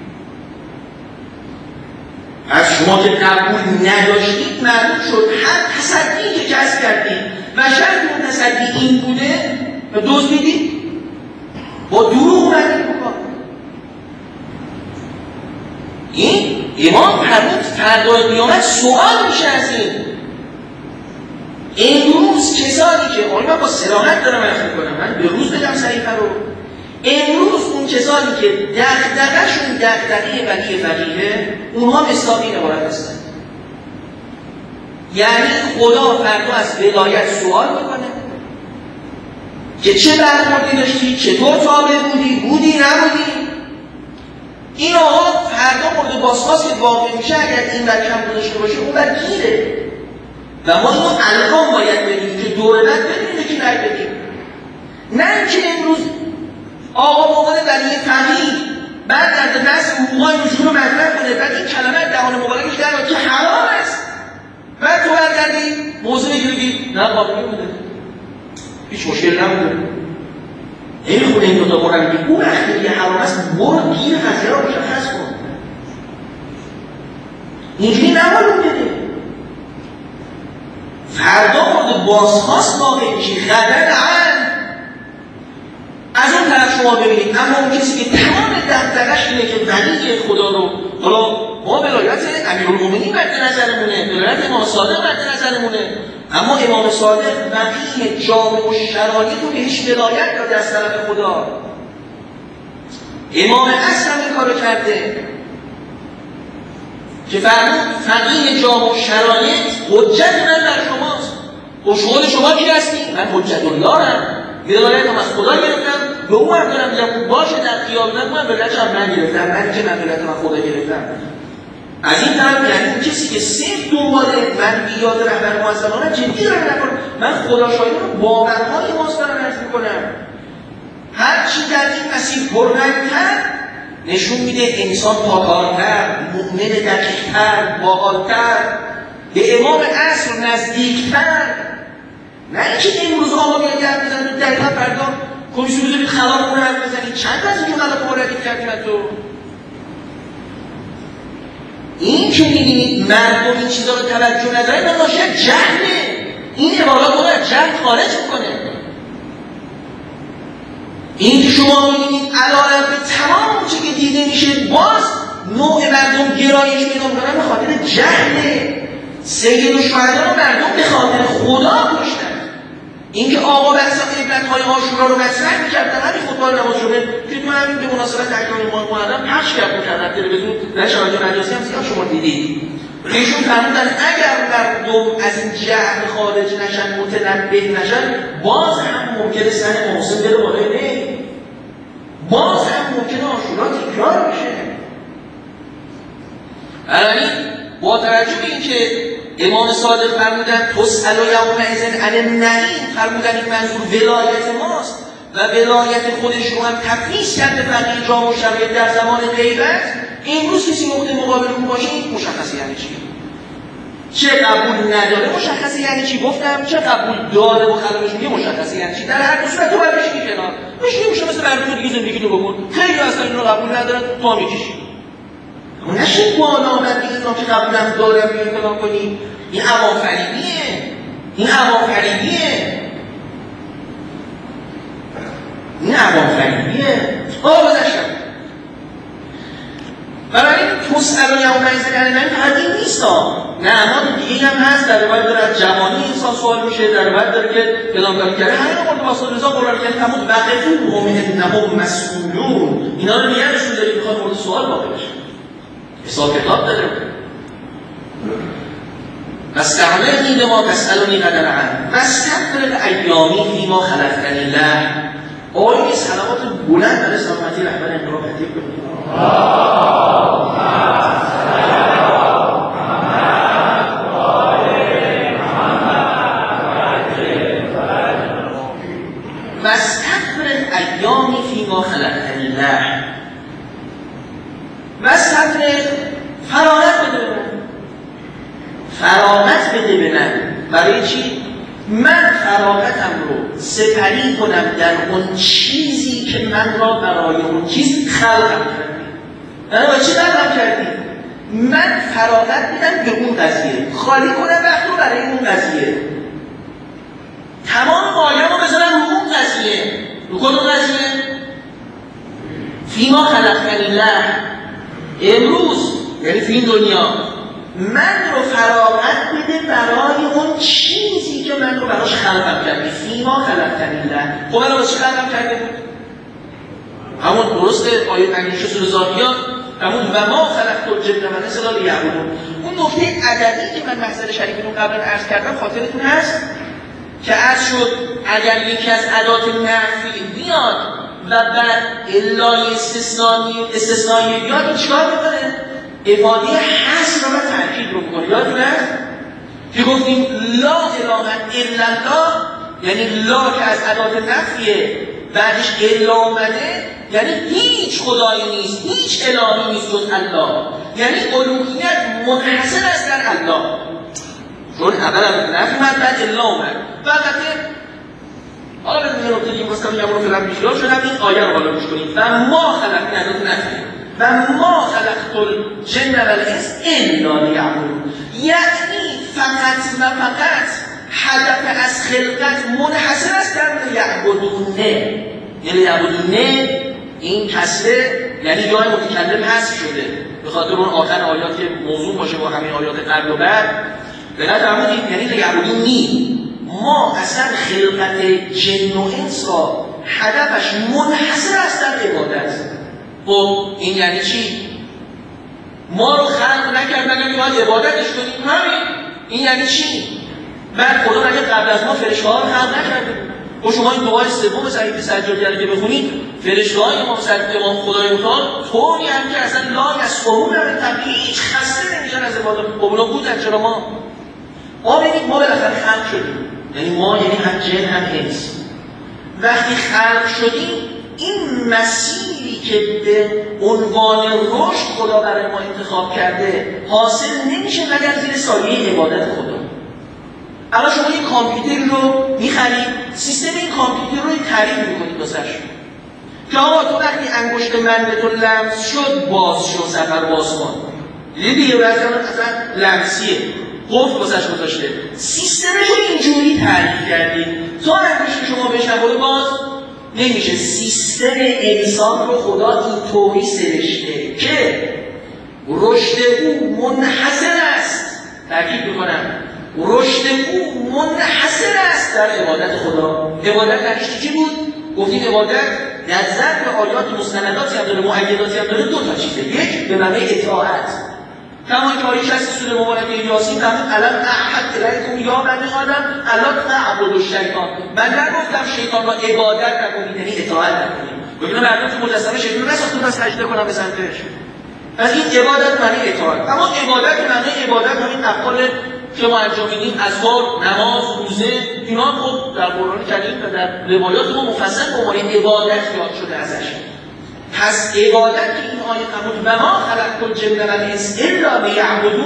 از شما که قبول نداشتید معلوم شد هر تصدیی که کسب کردید و شرط اون تصدی این بوده و دوز میدید با دروغ اومدید بکن. این امام فرمود فردای قیامت سوال میشه از این. امروز کسانی که آیا من با صراحت دارم عرض میکنم، من به روز بگم صحیفه رو، امروز اون کسانی که دغدغه‌شون دغدغه ولی فقیه، اونها مصداق این عبارت هستند. یعنی خدا فردا از ولایت سوال میکنه که چه برخوردی داشتی، چطور تابع بودی، بودی نبودی. این آقا فردا مورد بازخواست که واقع میشه اگر این رقم گذاشته باشه اون بر گیره و ما اینو الان باید بگیم که دور بعد بدونیم که رای بدیم، نه اینکه امروز آقا موقع ولی فقیه بعد در دست حقوقای نشون رو مطرح کنه، بعد این کلمه دهان مبارکش در که حرام است، بعد تو برگردی موضوع بگیری نه قابلی بوده، هیچ مشکل نبوده. این خود این دوتا قرآن میگه اون وقتی یه حرام است برو گیر قضیه رو مشخص کن، اینجوری نباید بده. فردا مورد بازخواست واقع میشه، خبر عام از اون طرف شما ببینید. اما اون کسی که تمام دغدغه‌اش اینه که ولی خدا رو، حالا ما ولایت امیرالمومنین مد نظرمونه، ولایت امام صادق مد نظرمونه، اما امام صادق وقیه جامع و شرایط رو بهش ولایت داده از طرف خدا. امام عصر هم این کارو کرده که فرمود فقیه جامع و شرایط حجت من در شماست. و شغل شما کی هستی؟ من حجت الله‌ام، ولایتم از خدا گرفتم، به اون هم دارم میگم باشه در خیابونم من ولایتم من گرفتم، من که من ولایتم از خدا گرفتم. از این طرف یعنی اون کسی که صرف دنبال منویات رهبر معظمانه جدی دارم نکنم، من خدا شاهد رو باورهای ماست دارم عرض میکنم. هرچی در این مسیر پررنگ‌تر نشون میده انسان پاکارتر، مؤمن دقیق‌تر، باحال‌تر، به امام عصر نزدیکتر. نه اینکه امروز آقا میاد حرف بزنید دقیقا فردا کمیسیون بزنید خلافمون رو حرف بزنید. چند از اینجور خلافمون رو ردیف کردیم از تو؟ این که می‌بینید مردم این چیزا رو توجه نداره نه ناشد جهله. این عبارات رو از جهل خارج میکنه. این که شما می‌بینید علاوه بر تمام اون چیزی که دیده میشه باز نوع مردم گرایش پیدا می‌کنن به خاطر جهله. سید الشهدا رو مردم به خاطر خدا کشتن. اینکه آقا بحث قبلت‌های عاشورا رو مطرح می‌کردن، همین خطبه نماز جمعه که تو همین به مناسبت اکرام ماه محرم پخش کردن تلویزیون در شبکه مجازی هم زیاد شما دیدید. ایشون فرمودن اگر مردم از این جهل خارج نشن، متنبه نشن، باز هم ممکنه سن محسن بره بالای نی، باز هم ممکنه عاشورا تکرار بشه. بنابراین با توجه به اینکه امام صادق فرمودن تسأل یومئذ عن النعیم، فرمودن این منظور ولایت ماست و ولایت خودش رو هم تفویض کرده فقیه جامع و شرایط در زمان غیبت. امروز کسی مورد مقابل اون باشه این مشخصه یعنی چی؟ چه قبول نداره مشخصه یعنی چی گفتم، چه قبول داره و خلافش میگه مشخصه یعنی چی. در هر صورت تو باید بشینی کنار، بشینی میشه مثل مردم دیگه زندگی تو بکن. خیلی اصلا اینو قبول ندارن تو هم میکشی. اما نشین بالا بعد بگید اینا که قبولم دارم بیان فلان کنی. این هوافریبیه، این هوافریبیه، این هوافریبیه. آه گذشتم. برای این تسأل یوم یذ عن النعیم فقط این نیست ها، نعمات دیگه هم هست. در روایت داره از جوانی انسان سوال میشه، در روایت داره که فلان کاری کرده. همین قرآن واسه رضا قرآن کریم تمام وقفوهم انهم مسئولون، اینا رو نگهشون داریم میخواد مورد سوال واقع بشه. حساب کتاب داره. واستعملنی بما تسألنی قدر عنه واستغفر ایامی فیما خلقتنی الله. آیه صلوات بلند برای سلامتی رهبر انقلاب خطیب کنید. واستغفر ایامی فیما خلقتنی الله. واستغفر فراغت بده به من، فراغت بده به من. برای چی؟ من فراغتم رو سپری کنم در اون چیزی که من را برای اون چیز خلقم کردی. من با چی خلقم کردی؟ من فراغت میدم به اون قضیه، خالی کنم وقت رو برای اون قضیه، تمام مایه رو بذارم رو اون قضیه. رو کدوم قضیه؟ فیما خلقتنی الله. امروز یعنی فی این دنیا من رو فراغت بده برای اون چیزی که من رو براش خلقم کردی. فیما خلقتنی الله. خب من رو با چی خلقم کرده بود؟ همون درسته آیه پنجاه سوره زاریات، همون و ما خلقت الجن والانس الا لیعبدون. اون نکته عددی که من محضر شریفتون قبلا عرض کردم خاطرتون هست که عرض شد اگر یکی از ادات نفی بیاد و بعد الا استثنایی استثنایی بیاد این چیکار میکنه؟ افاده حصر و تأکید رو میکنه. یادتون هست که گفتیم لا اله الا الله، یعنی لا که از ادات نفیه بعدش الا اومده، یعنی هیچ خدایی نیست، هیچ الهی نیست جز الله، یعنی الوهیت منحصر است در الله. چون اول هم نفی اومد بعد الا اومد. بعد حالا بزنید یه نکته دیگه واسه میگم رو فعلا بیخیال شدم. این آیه رو حالا گوش کنید. و ما خلقنا ادات نفی و ما خلقت الجن والانس الا لیعبدون، یعنی فقط و فقط هدف از خلقت منحصر است در یعبدونه. یعنی یعبدونه این کسره یعنی جای متکلم حذف شده به خاطر اون آخر آیات که موضوع باشه با همین آیات قبل و بعد. دقت فرمودید یعنی یعبدونی. ما اصلا خلقت جن و انس را هدفش منحصر است در عبادت. خب این یعنی چی؟ ما رو خلق نکرد مگر باید عبادتش کنیم. همین. این یعنی چی؟ بعد خدا نگه قبل از ما فرشته‌ها رو خلق نکرده. و شما این دوباره سوم صحیفه سجادی رو که بخونید فرشته‌های امام امام خدای متعال طوری هم که اصلا لا یسقون هم طبیعی هیچ خسته نمیشن از عبادت. خب اونا بودن چرا ما؟ ما ببینید ما بالاخره خلق شدیم. یعنی ما یعنی هم جن هم انس. وقتی خلق شدیم این مسیری که به عنوان رشد خدا برای ما انتخاب کرده حاصل نمیشه مگر زیر سایه عبادت خدا. الان شما یک کامپیوتر رو میخرید، سیستم این کامپیوتر رو تعریف میکنید واسش که آقا تو وقتی انگشت من به تو لمس شد باز شد سفر باز کن. دیدی دیگه بعضی اصلا لمسیه قفل واسش گذاشته. سیستمش رو اینجوری تعریف کردید تا انگشت شما بهش نخوره باز نمیشه. سیستم انسان رو خدا اینطوری سرشته که رشد او منحصر است. تاکید میکنم رشد او منحصر است در عبادت خدا. عبادت درش چی بود؟ گفتیم عبادت در ضرب آیات مستنداتی هم داره، مؤیداتی هم داره. دو تا چیزه. یک به معنی اطاعت، کما که آیه شصت سوره مبارکه یاسین فرمود الم اعهد الیکم یا بنی آدم الا تعبدوا الشیطان. من نگفتم شیطان را عبادت نکنید یعنی اطاعت نکنید. ببینید مردم تو مجسمه شیطان نساختن تا سجده کنن به سمتش. پس این عبادت معنی اطاعت. اما عبادت معنی عبادت همین افعال که ما انجام میدیم، اذکار، نماز، روزه، اینا خب در قرآن کریم و در روایات ما مفصل به عنوان عبادت یاد شده ازش. پس عبادت که این آیه فرمود و ما خلقت الجن والانس الا لیعبدون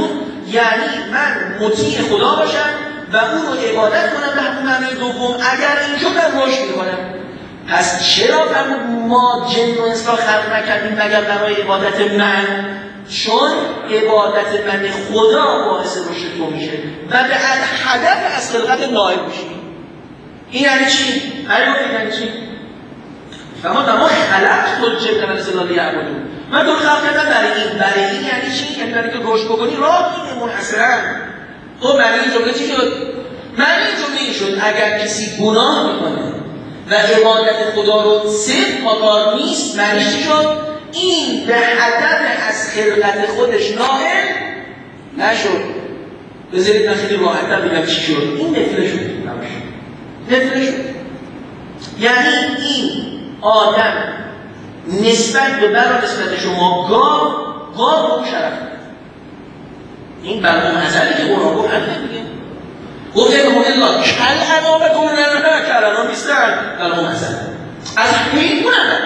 یعنی من مطیع خدا باشم و اون رو عبادت کنم به همون معنی دوم. اگر اینجا من رشد میکنم، پس چرا ما جن و انس را خلق نکردیم مگر برای عبادت من؟ چون عبادت من خدا باعث رشد تو میشه و به هدف از خلقت نائل میشی. این یعنی چی؟ هر یعنی چی؟ فما تمام خلقت تو جن و انس را لیعبدون. من تو خلق کردم برای این. برای این یعنی چی؟ یعنی برای که رشد بکنی. راه اینه منحصرا. خب برای این جمله چی شد؟ معنی جمله شد اگر کسی گناه میکنه و عبادت خدا رو صرف مکار نیست، معنیش چی شد؟ این به هدف از خلقت خودش نائل نشد. بذارید من خیلی راحت‌تر بگم چی شد. این نفله شد. نفله شد. یعنی این آدم نسبت به برا نسبت شما گاو گاو رو شرف کرد. این برنامه ازلی که قرآن گفت همینه دیگه. گفت که الله کل انام کنن نه کل انام نیستن برنامه ازلی از همین کنن.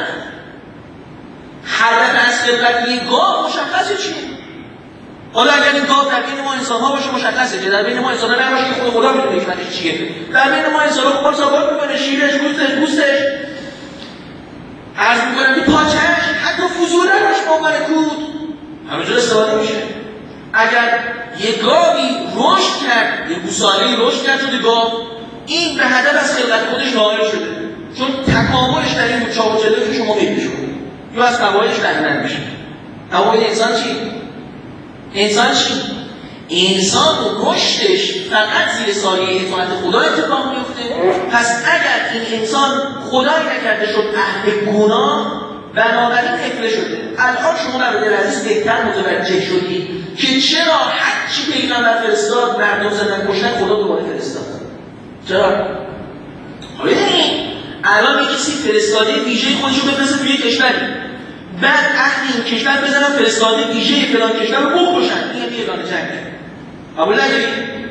هدف از خلقت یک گاو مشخصه چیه؟ حالا اگر این گاو در بین ما انسان ها باشه مشخصه که در بین ما انسان ها نباشه که خود خدا میدونه حکمتش چیه. در بین ما انسان ها خب سابق میکنه شیرش گوستش گوستش عرض میکنم که پاچش حتی فضولش با ملکوت همینجور استفاده میشه. اگر یک گاوی رشد کرد، یک گوساله رشد کرد شده گاو، این به هدف از خلقت خودش نائل شده، چون تکاملش در این چاق و چله که شما میبینید یا از قواعدش بهره میشه. قواعد انسان چی؟ انسان چی؟ انسان و رشدش فقط زیر سایه اطاعت خدا اتفاق میفته. پس اگر این انسان خدایی نکرده شد اهل گناه، بنابراین نفله شده. الان شما برادر عزیز بهتر متوجه شدید که چرا هر چی پیغمبر فرستاد مردم زدن کشتن خدا دوباره فرستاد. چرا؟ ببینید الان یک کسی فرستاده ویژه خودشو بفرسته توی کشوری، بعد اهل این کشور بزنن فرستاده ویژه فلان کشور رو بکشن. این یه اعلان جنگه. قبول ندارید؟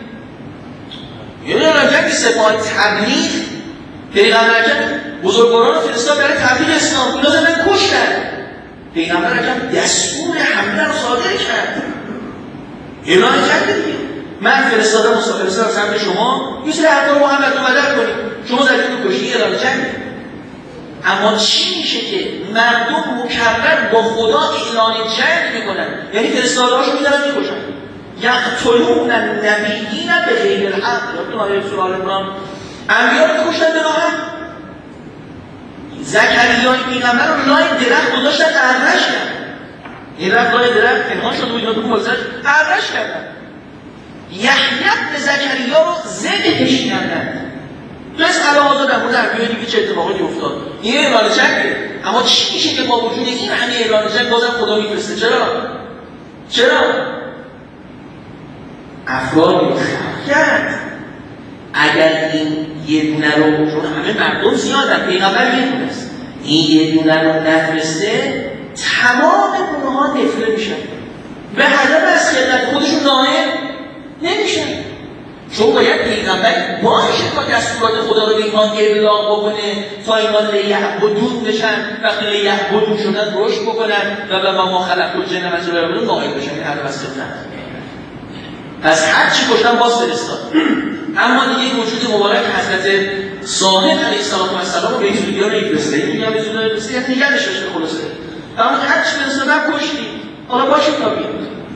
یه اعلان جنگ سپاه تبلیغ پیغمبر اکرم بزرگواران رو فرستاد برای تبلیغ اسلام، اونا زدن کشتن. پیغمبر اکرم دستور حمله رو صادر کرد. اعلان جنگ دیگه. من فرستادم مصطفی فرستادم سمت شما، یه سری حرفا محمد رو بدل کنید. شما زدید رو کشی اعلان جنگ. اما چی میشه که مردم مکرر با خدا اعلان جنگ میکنن؟ یعنی فرستاده‌هاشو میذارن میکشن. یقتلون النبیین بغیر الحق. یادتون آیه سوره آل عمران انبیا رو میکشتن به ناحق. زکریا پیغمبر رو لای درخت گذاشتن ارش کردن. این رفت لای درخت پنهان شد و اینا تو گذاشت ارش کردن. یحیی بن زکریا رو ذبحش کردن. پس علاوه در مورد انبیا دیگه چه اتفاقاتی افتاد؟ این اعلان جنگه. اما چی میشه که با وجود این همه اعلان جنگ بازم خدا میفرسته؟ چرا؟ چرا؟ افرادی رو خلق کرد. اگر این یه دونه رو، چون همه مردم زیادن، پیغمبر یه دونه است، این یه دونه رو نفرسته تمام گناه ها نفله میشن، به هدف از خلقت خودشون نائل نمیشن. چون باید پیغمبر باشه تا دستورات خدا رو به ایمان ابلاغ بکنه تا ایمان لیعبدون بشن. وقتی لیعبدون شدن رشد بکنن و به ما خلق الجن و انس الا نائل بشن. این هدف از خلقت. پس هر چی گفتن باز فرستاد. اما دیگه وجود مبارک حضرت صادق علیه السلام رو به این زودی ها نمی‌فرسته. این میگم به زودی ها نمی‌فرسته یعنی نگهش داشته خلاصه. اما هر چی فرستادن کشتی. حالا باشه تا بیاد.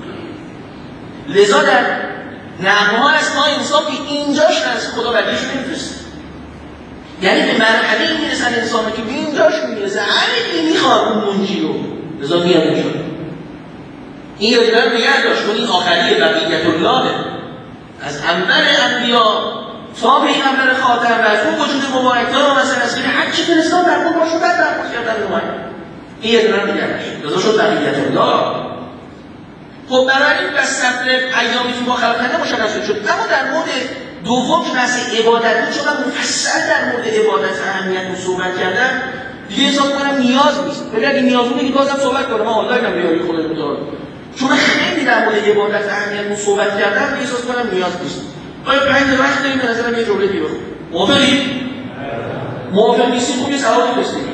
لذا در نغمه‌ها از ما انسان به اینجاش نرسه خدا بدیش نمی‌فرسته. یعنی به مرحله این میرسن انسان که به اینجاش میرسه همین میخواد اون منجی رو. لذا میاد میشد. این یادگار نگه داشت این آخریه بقیت الله از اول انبیا تا پیغمبر خاتم و از اون وجود مبارک تا مثلا از هر چی فرستاد در اون باشو در درخواست کردن نماید. این یادگار نگه داشت. لذا شد بقیت الله. خب برای این بس سطر ایامی که ما خلق کرده مشخص شد. اما در مورد دوم که بحث عبادت بود، چون من مفصل در مورد عبادت اهمیت رو صحبت کردم دیگه حساب کنم نیاز نیست. ولی اگه نیاز بود که بازم صحبت کنم. من حالا نگم ریایی خودت می‌ذارم. چون خیلی در مورد عبادت اهمیت رو صحبت کردم دیگه حساب کنم نیاز نیست. آیا پنج وقت داریم به نظرم یه جمله دیگه. موافقید؟ موافق نیستید خوب یه سوال بپرسید.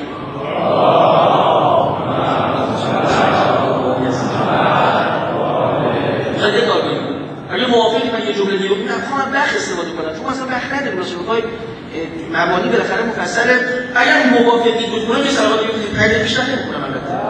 خیلی کار کنیم. میخوای مبانی بالاخره مفصله. اگر موافقی بود کنم یه صلواتی بگید خیلی بیشتر نمی‌کنم البته.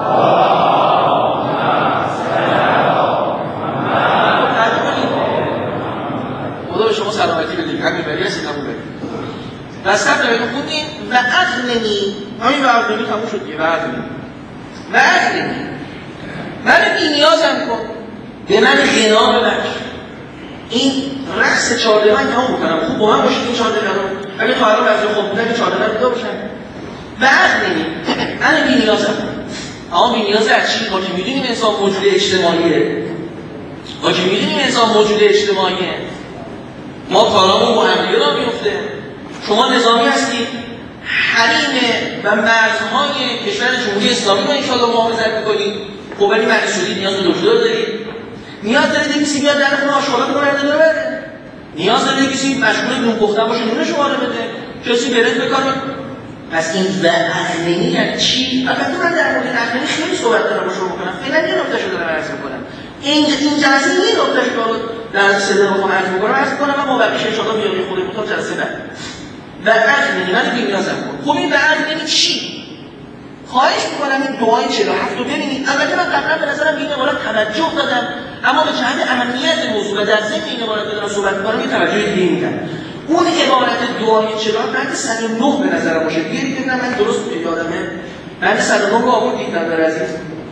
خدا به شما سلامتی بده. همین بری هستی قبول برید. دستم دارید خوندین و اغننی همین و اغننی تموم شد دیگه. و اغننی و اغننی من بی نیازم کن به من غنا ببخش. این رقص چهارده من تمام بکنم. خوب با من باشید این چهارده رو. اگه تا الان بعضی خوب بودن که چهارده من دیده باشن و اغننی من بی نیازم. اما بی نیاز از چی؟ ما که میدونیم انسان موجود اجتماعیه. ما که میدونیم انسان موجود اجتماعیه. ما کارامون با هم دیگه را میفته. شما نظامی هستید، حریم و مرزهای کشور جمهوری اسلامی رو انشاءالله محافظت میکنید. خب ولی مقصودی نیاز به دکتر دارید. نیاز دارید کسی بیاد در خونه آشغالات رو برده ببره. نیاز دارید کسی مشغول نون پختن باشه نون شما رو بده. کسی برد بکنه. پس این و اغننی یعنی چی؟ البته من در مورد اغننی خیلی صحبت دارم با شما میکنم. فعلا یه نکتهشو دارم عرض میکنم. این این جلسه یه نکتهش رو در صدا بخوام عرض میکنم عرض میکنم و ما بقیش انشاءالله میام خود مطابق جلسه بعد. و اغننی من بی نیازم کن. خب این و اغننی چی؟ خواهش میکنم این دعای چهل و هفت رو ببینید. البته من قبلا به نظرم به این عبارت توجه دادم، اما به جهت اهمیت موضوع و در ضمن این عبارت دارم صحبت میکنم یه توجه دیگه میدم. اون عبارت دعای چهل و هفت بعد صد و نه به نظرم باشه. بیارید ببینم من درست بود یادمه. بعد صد و نه رو آوردید در عزیز.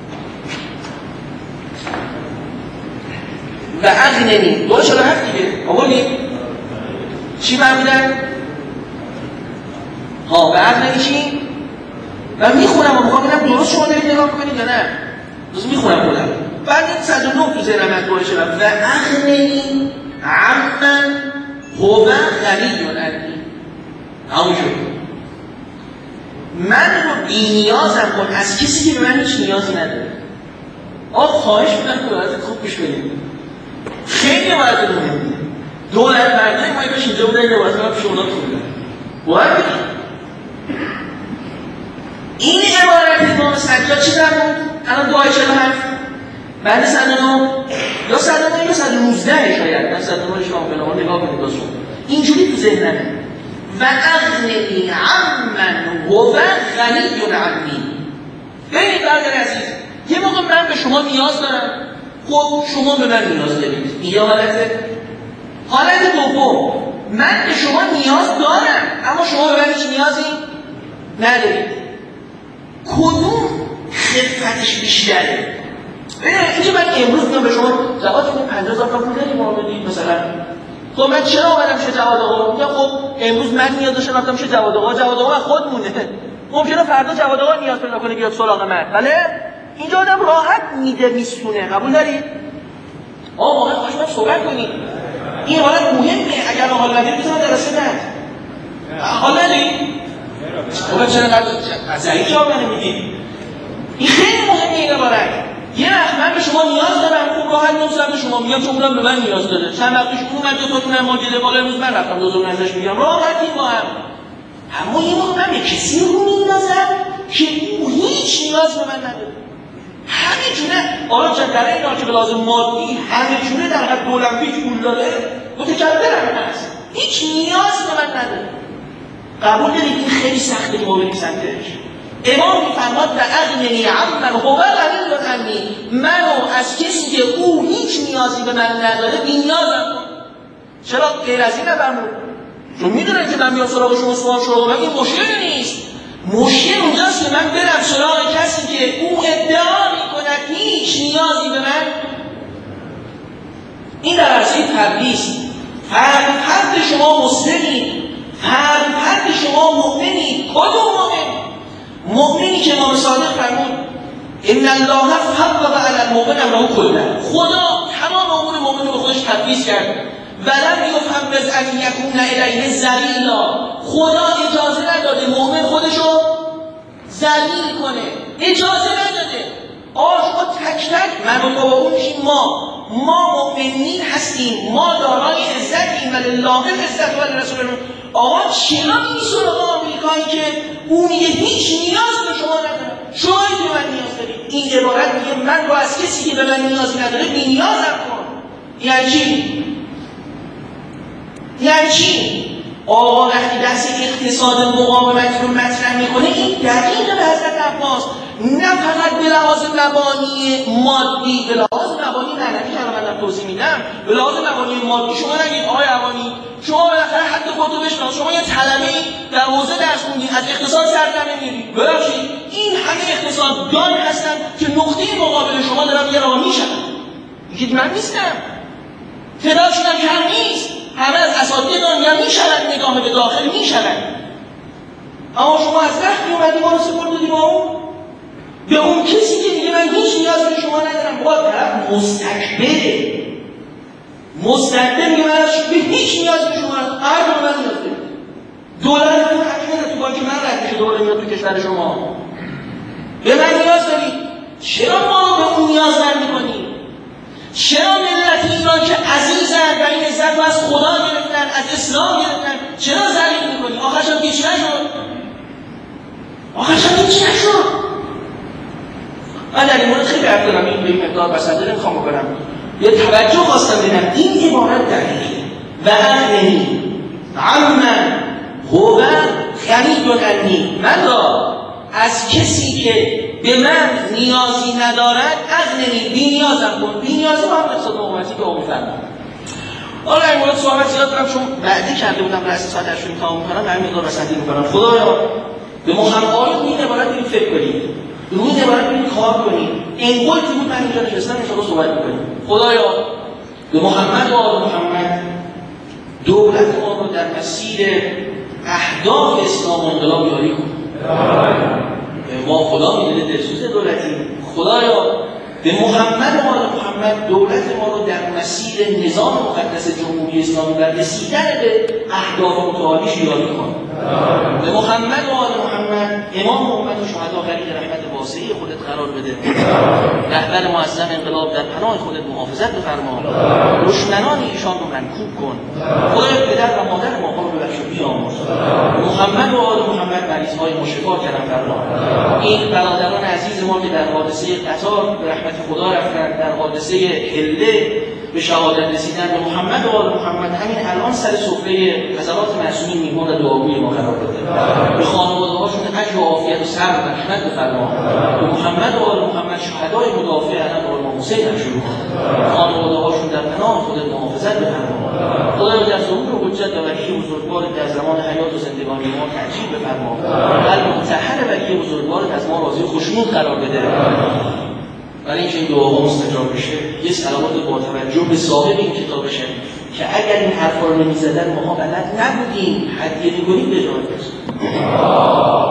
و اغننی دعای چهل و هفت دیگه آوردید. چی فهمیدن؟ ها و اغننی چی؟ و میخونم و میخوام ببینم درست شما دارید نگاه کنید یا نه. درست میخونم خودم. بعد این صد و نه تو ذهنم از دعای چهل و هفت و اغننی عمن هو غنی عنی. همون شد. من رو بی نیازم کن از کسی که به من هیچ نیازی نداره. آه خواهش میکنم که باید خوب پیش کنید. خیلی باید مهمه. دولت مردم مایی کاش اینجا بودن که باید پیش اونا تو بودن. باید بگید. این عبارت امام سجاد چی در بود؟ الان دعای چهل و هفت بعد صد و نه یا صد و نه یا صد و نوزده شاید. من صد و نه شما به نام نگاه کنید دوستان. اینجوری تو ذهنمه. و اغننی عمن هو غنی عنی. ببینید برادر عزیز، یه موقع من به شما نیاز دارم، خب شما به من نیاز دارید. این یه حالته. حالت دوم، من به شما نیاز دارم اما شما به من هیچ نیازی ندارید. کدوم خفتش بیشتره؟ اینکه من امروز میام به شما جواد کنم پنجاه هزار تا پول داریم ما بدید مثلا. خب من چرا اومدم شه جواد آقا؟ میگم خب امروز من نیاز داشتم رفتم شه جواد آقا. جواد آقا خودمونه. ممکنه فردا جواد آقا نیاز پیدا کنه بیاد سراغ من. بله؟ اینجا آدم راحت میده میسونه. قبول دارید؟ آقا واقعا خواهش می‌کنم صحبت کنید. این حالت مهمه. اگر حال ندید بزنید درسته بعد. حال ندید؟ خب چرا قد ضعیف جواب نمیدید؟ این خیلی مهمه این عبارت. یه وقت من به شما نیاز دارم، خوب راحت نمی‌سم به شما میگم چون اونم به من نیاز داره. چند وقت پیش اومد دو تاتون هم ماجده بالا امروز من رفتم دو تاتون ازش میگم راحتی با هم. اما یه موقع من به کسی رو میندازم که او هیچ نیاز به من نداره. همه جونه آره چه در این حال که به لازم مادی همه جونه در حد المپیک پول داره متکبرم هست. هیچ نیاز به من نداره. قبول دارید این خیلی سخته که ما بریم سمتش. امام میفرماد و اغننی عمن هو غنی عنی. منو از کسی که او هیچ نیازی به من نداره بی نیازم کن. چرا غیر از این نفرمود؟ چون میدونن که من بیام سراغ شما سوال سراغ من این مشکلی نیست. مشکل اونجاست که من برم سراغ کسی که او ادعا میکند هیچ نیازی به من. این در عرصه تبلیغ. فرد فرد شما مسلمید، فرد فرد شما مؤمنید. کدوم مؤمن؟ مؤمنی که امام صادق فرمود ان الله فضل علی المؤمن امره کله. خدا تمام امور مؤمن رو به خودش تفویض کرد. ولم یفوض ان یکون الیه ذلیلا. خدا اجازه نداده مؤمن خودشو ذلیل کنه. اجازه نداده. آشقا تک تک من و تو میشیم ما. ما مؤمنین هستیم. ما دارای عزتیم ولله العزت ولرسوله. آقا چرا این سراغ آمریکایی که اون میگه هیچ نیاز به شما نداره، شما به من نیاز دارید. این عبارت میگه من رو از کسی که به من نیازی نداره بی نیازم کن. یعنی چی؟ یعنی چی؟ آقا وقتی بحث اقتصاد مقاومت رو مطرح میکنه این دقیق به حضرت عباس، نه فقط به لحاظ مبانی مادی، به لحاظ مبانی معنوی که من توضیح میدم. به لحاظ مبانی مادی شما نگید آقای عوانی شما بالاخره حد خودتو بشناس، شما یه طلبه‌ای در حوزه درس خوندین از اقتصاد سر در نمیاری. ببخشید این همه اقتصاددان هستن که نقطه مقابل شما دارن یه راه میشن. میگید من نیستم، تعدادشون هم کم نیست، همه از اساتید دنیا میشوند، نگاه به داخل میشوند. اما شما از وقتی اومدی ما رو سپرد دادی با اون به اون کسی که دیگه من هیچ نیاز به شما ندارم. با طرف مستکبره، مستکبر میگه من به هیچ نیاز به شما ندارم، هر دو من نیاز دارم. دلارتون همینه تو بانک من رد میشه، دوباره میاد تو کشور شما به من نیاز داری. چرا ما رو به اون نیاز نمی‌کنی؟ چرا ملت ایران که عزیزن و این عزت رو از خدا گرفتن، از اسلام گرفتن، چرا ذلیل می‌کنی؟ آخرش هم هیچ نشد، آخرش هم هیچ نشد. من در این مورد خیلی حرف دارم، این به این مقدار بسنده نمیخوام بکنم، یه توجه خواستم بینم این عبارت دقیقه و اغنی عمن هو غنی عنی، من را از کسی که به من نیازی ندارد اغنی، بی نیازم کن. بی نیازی هم اقتصاد مقاومتی که آقا میفرمم. حالا این مورد صحبت زیاد دارم چون بعدی کرده بودم رأس ساعت هشت رو تمام میکنم، همین مقدار بسنده میکنم. خدایا به محمد آیت این عبارت رو فکر کنید، روی این عبارت رو کار کنید. این قلتی بود من اینجا نشستم انشاءالله صحبت میکنیم. خدایا به محمد و آل محمد دولت ما رو در مسیر اهداف اسلام و انقلاب یاری کن. ما خدا میدونه دلسوز دولتی. خدایا به محمد و آل محمد دولت ما رو در مسیر نظام مقدس جمهوری اسلامی و رسیدن به اهداف متعالیش یاری کن. به محمد و آل محمد امام امت و شهدا غریق رحمت واسعه خودت قرار بده. رهبر معظم انقلاب در پناه خودت محافظت بفرما. دشمنان ایشان رو منکوب کن. خدای پدر و مادر ما رو ببخش و بیامرز. محمد و آل محمد مریضهای مشفا کردن فرما. این برادران عزیز ما که در حادثه قطار به رحمت خدا رفتن، در حادثه حله به شهادت رسیدن، به محمد و آل محمد همین الان سر سفره حضرات معصومین میهمان و دعاگوی ما قرار بده. به خانواده‌هاشون اجر و عافیت و صبر و رحمت بفرما. به محمد و آل محمد شهدای مدافع علم و امام حسین هم شروع کن. خانواده‌هاشون در پناه خودت محافظت بفرما. خدایا در ظهور حجت و ولی بزرگوار در زمان حیات و زندگانی ما تعجیل بفرما. قلب مطهر ولی بزرگوارت از ما راضی و خوشنود قرار بده. برای اینکه این دعاها مستجاب بشه یه صلوات با توجه به صاحب این کتاب بشه که اگر این حرفا رو نمی‌زدن ماها بلد نبودیم هدیه می‌کنیم به جای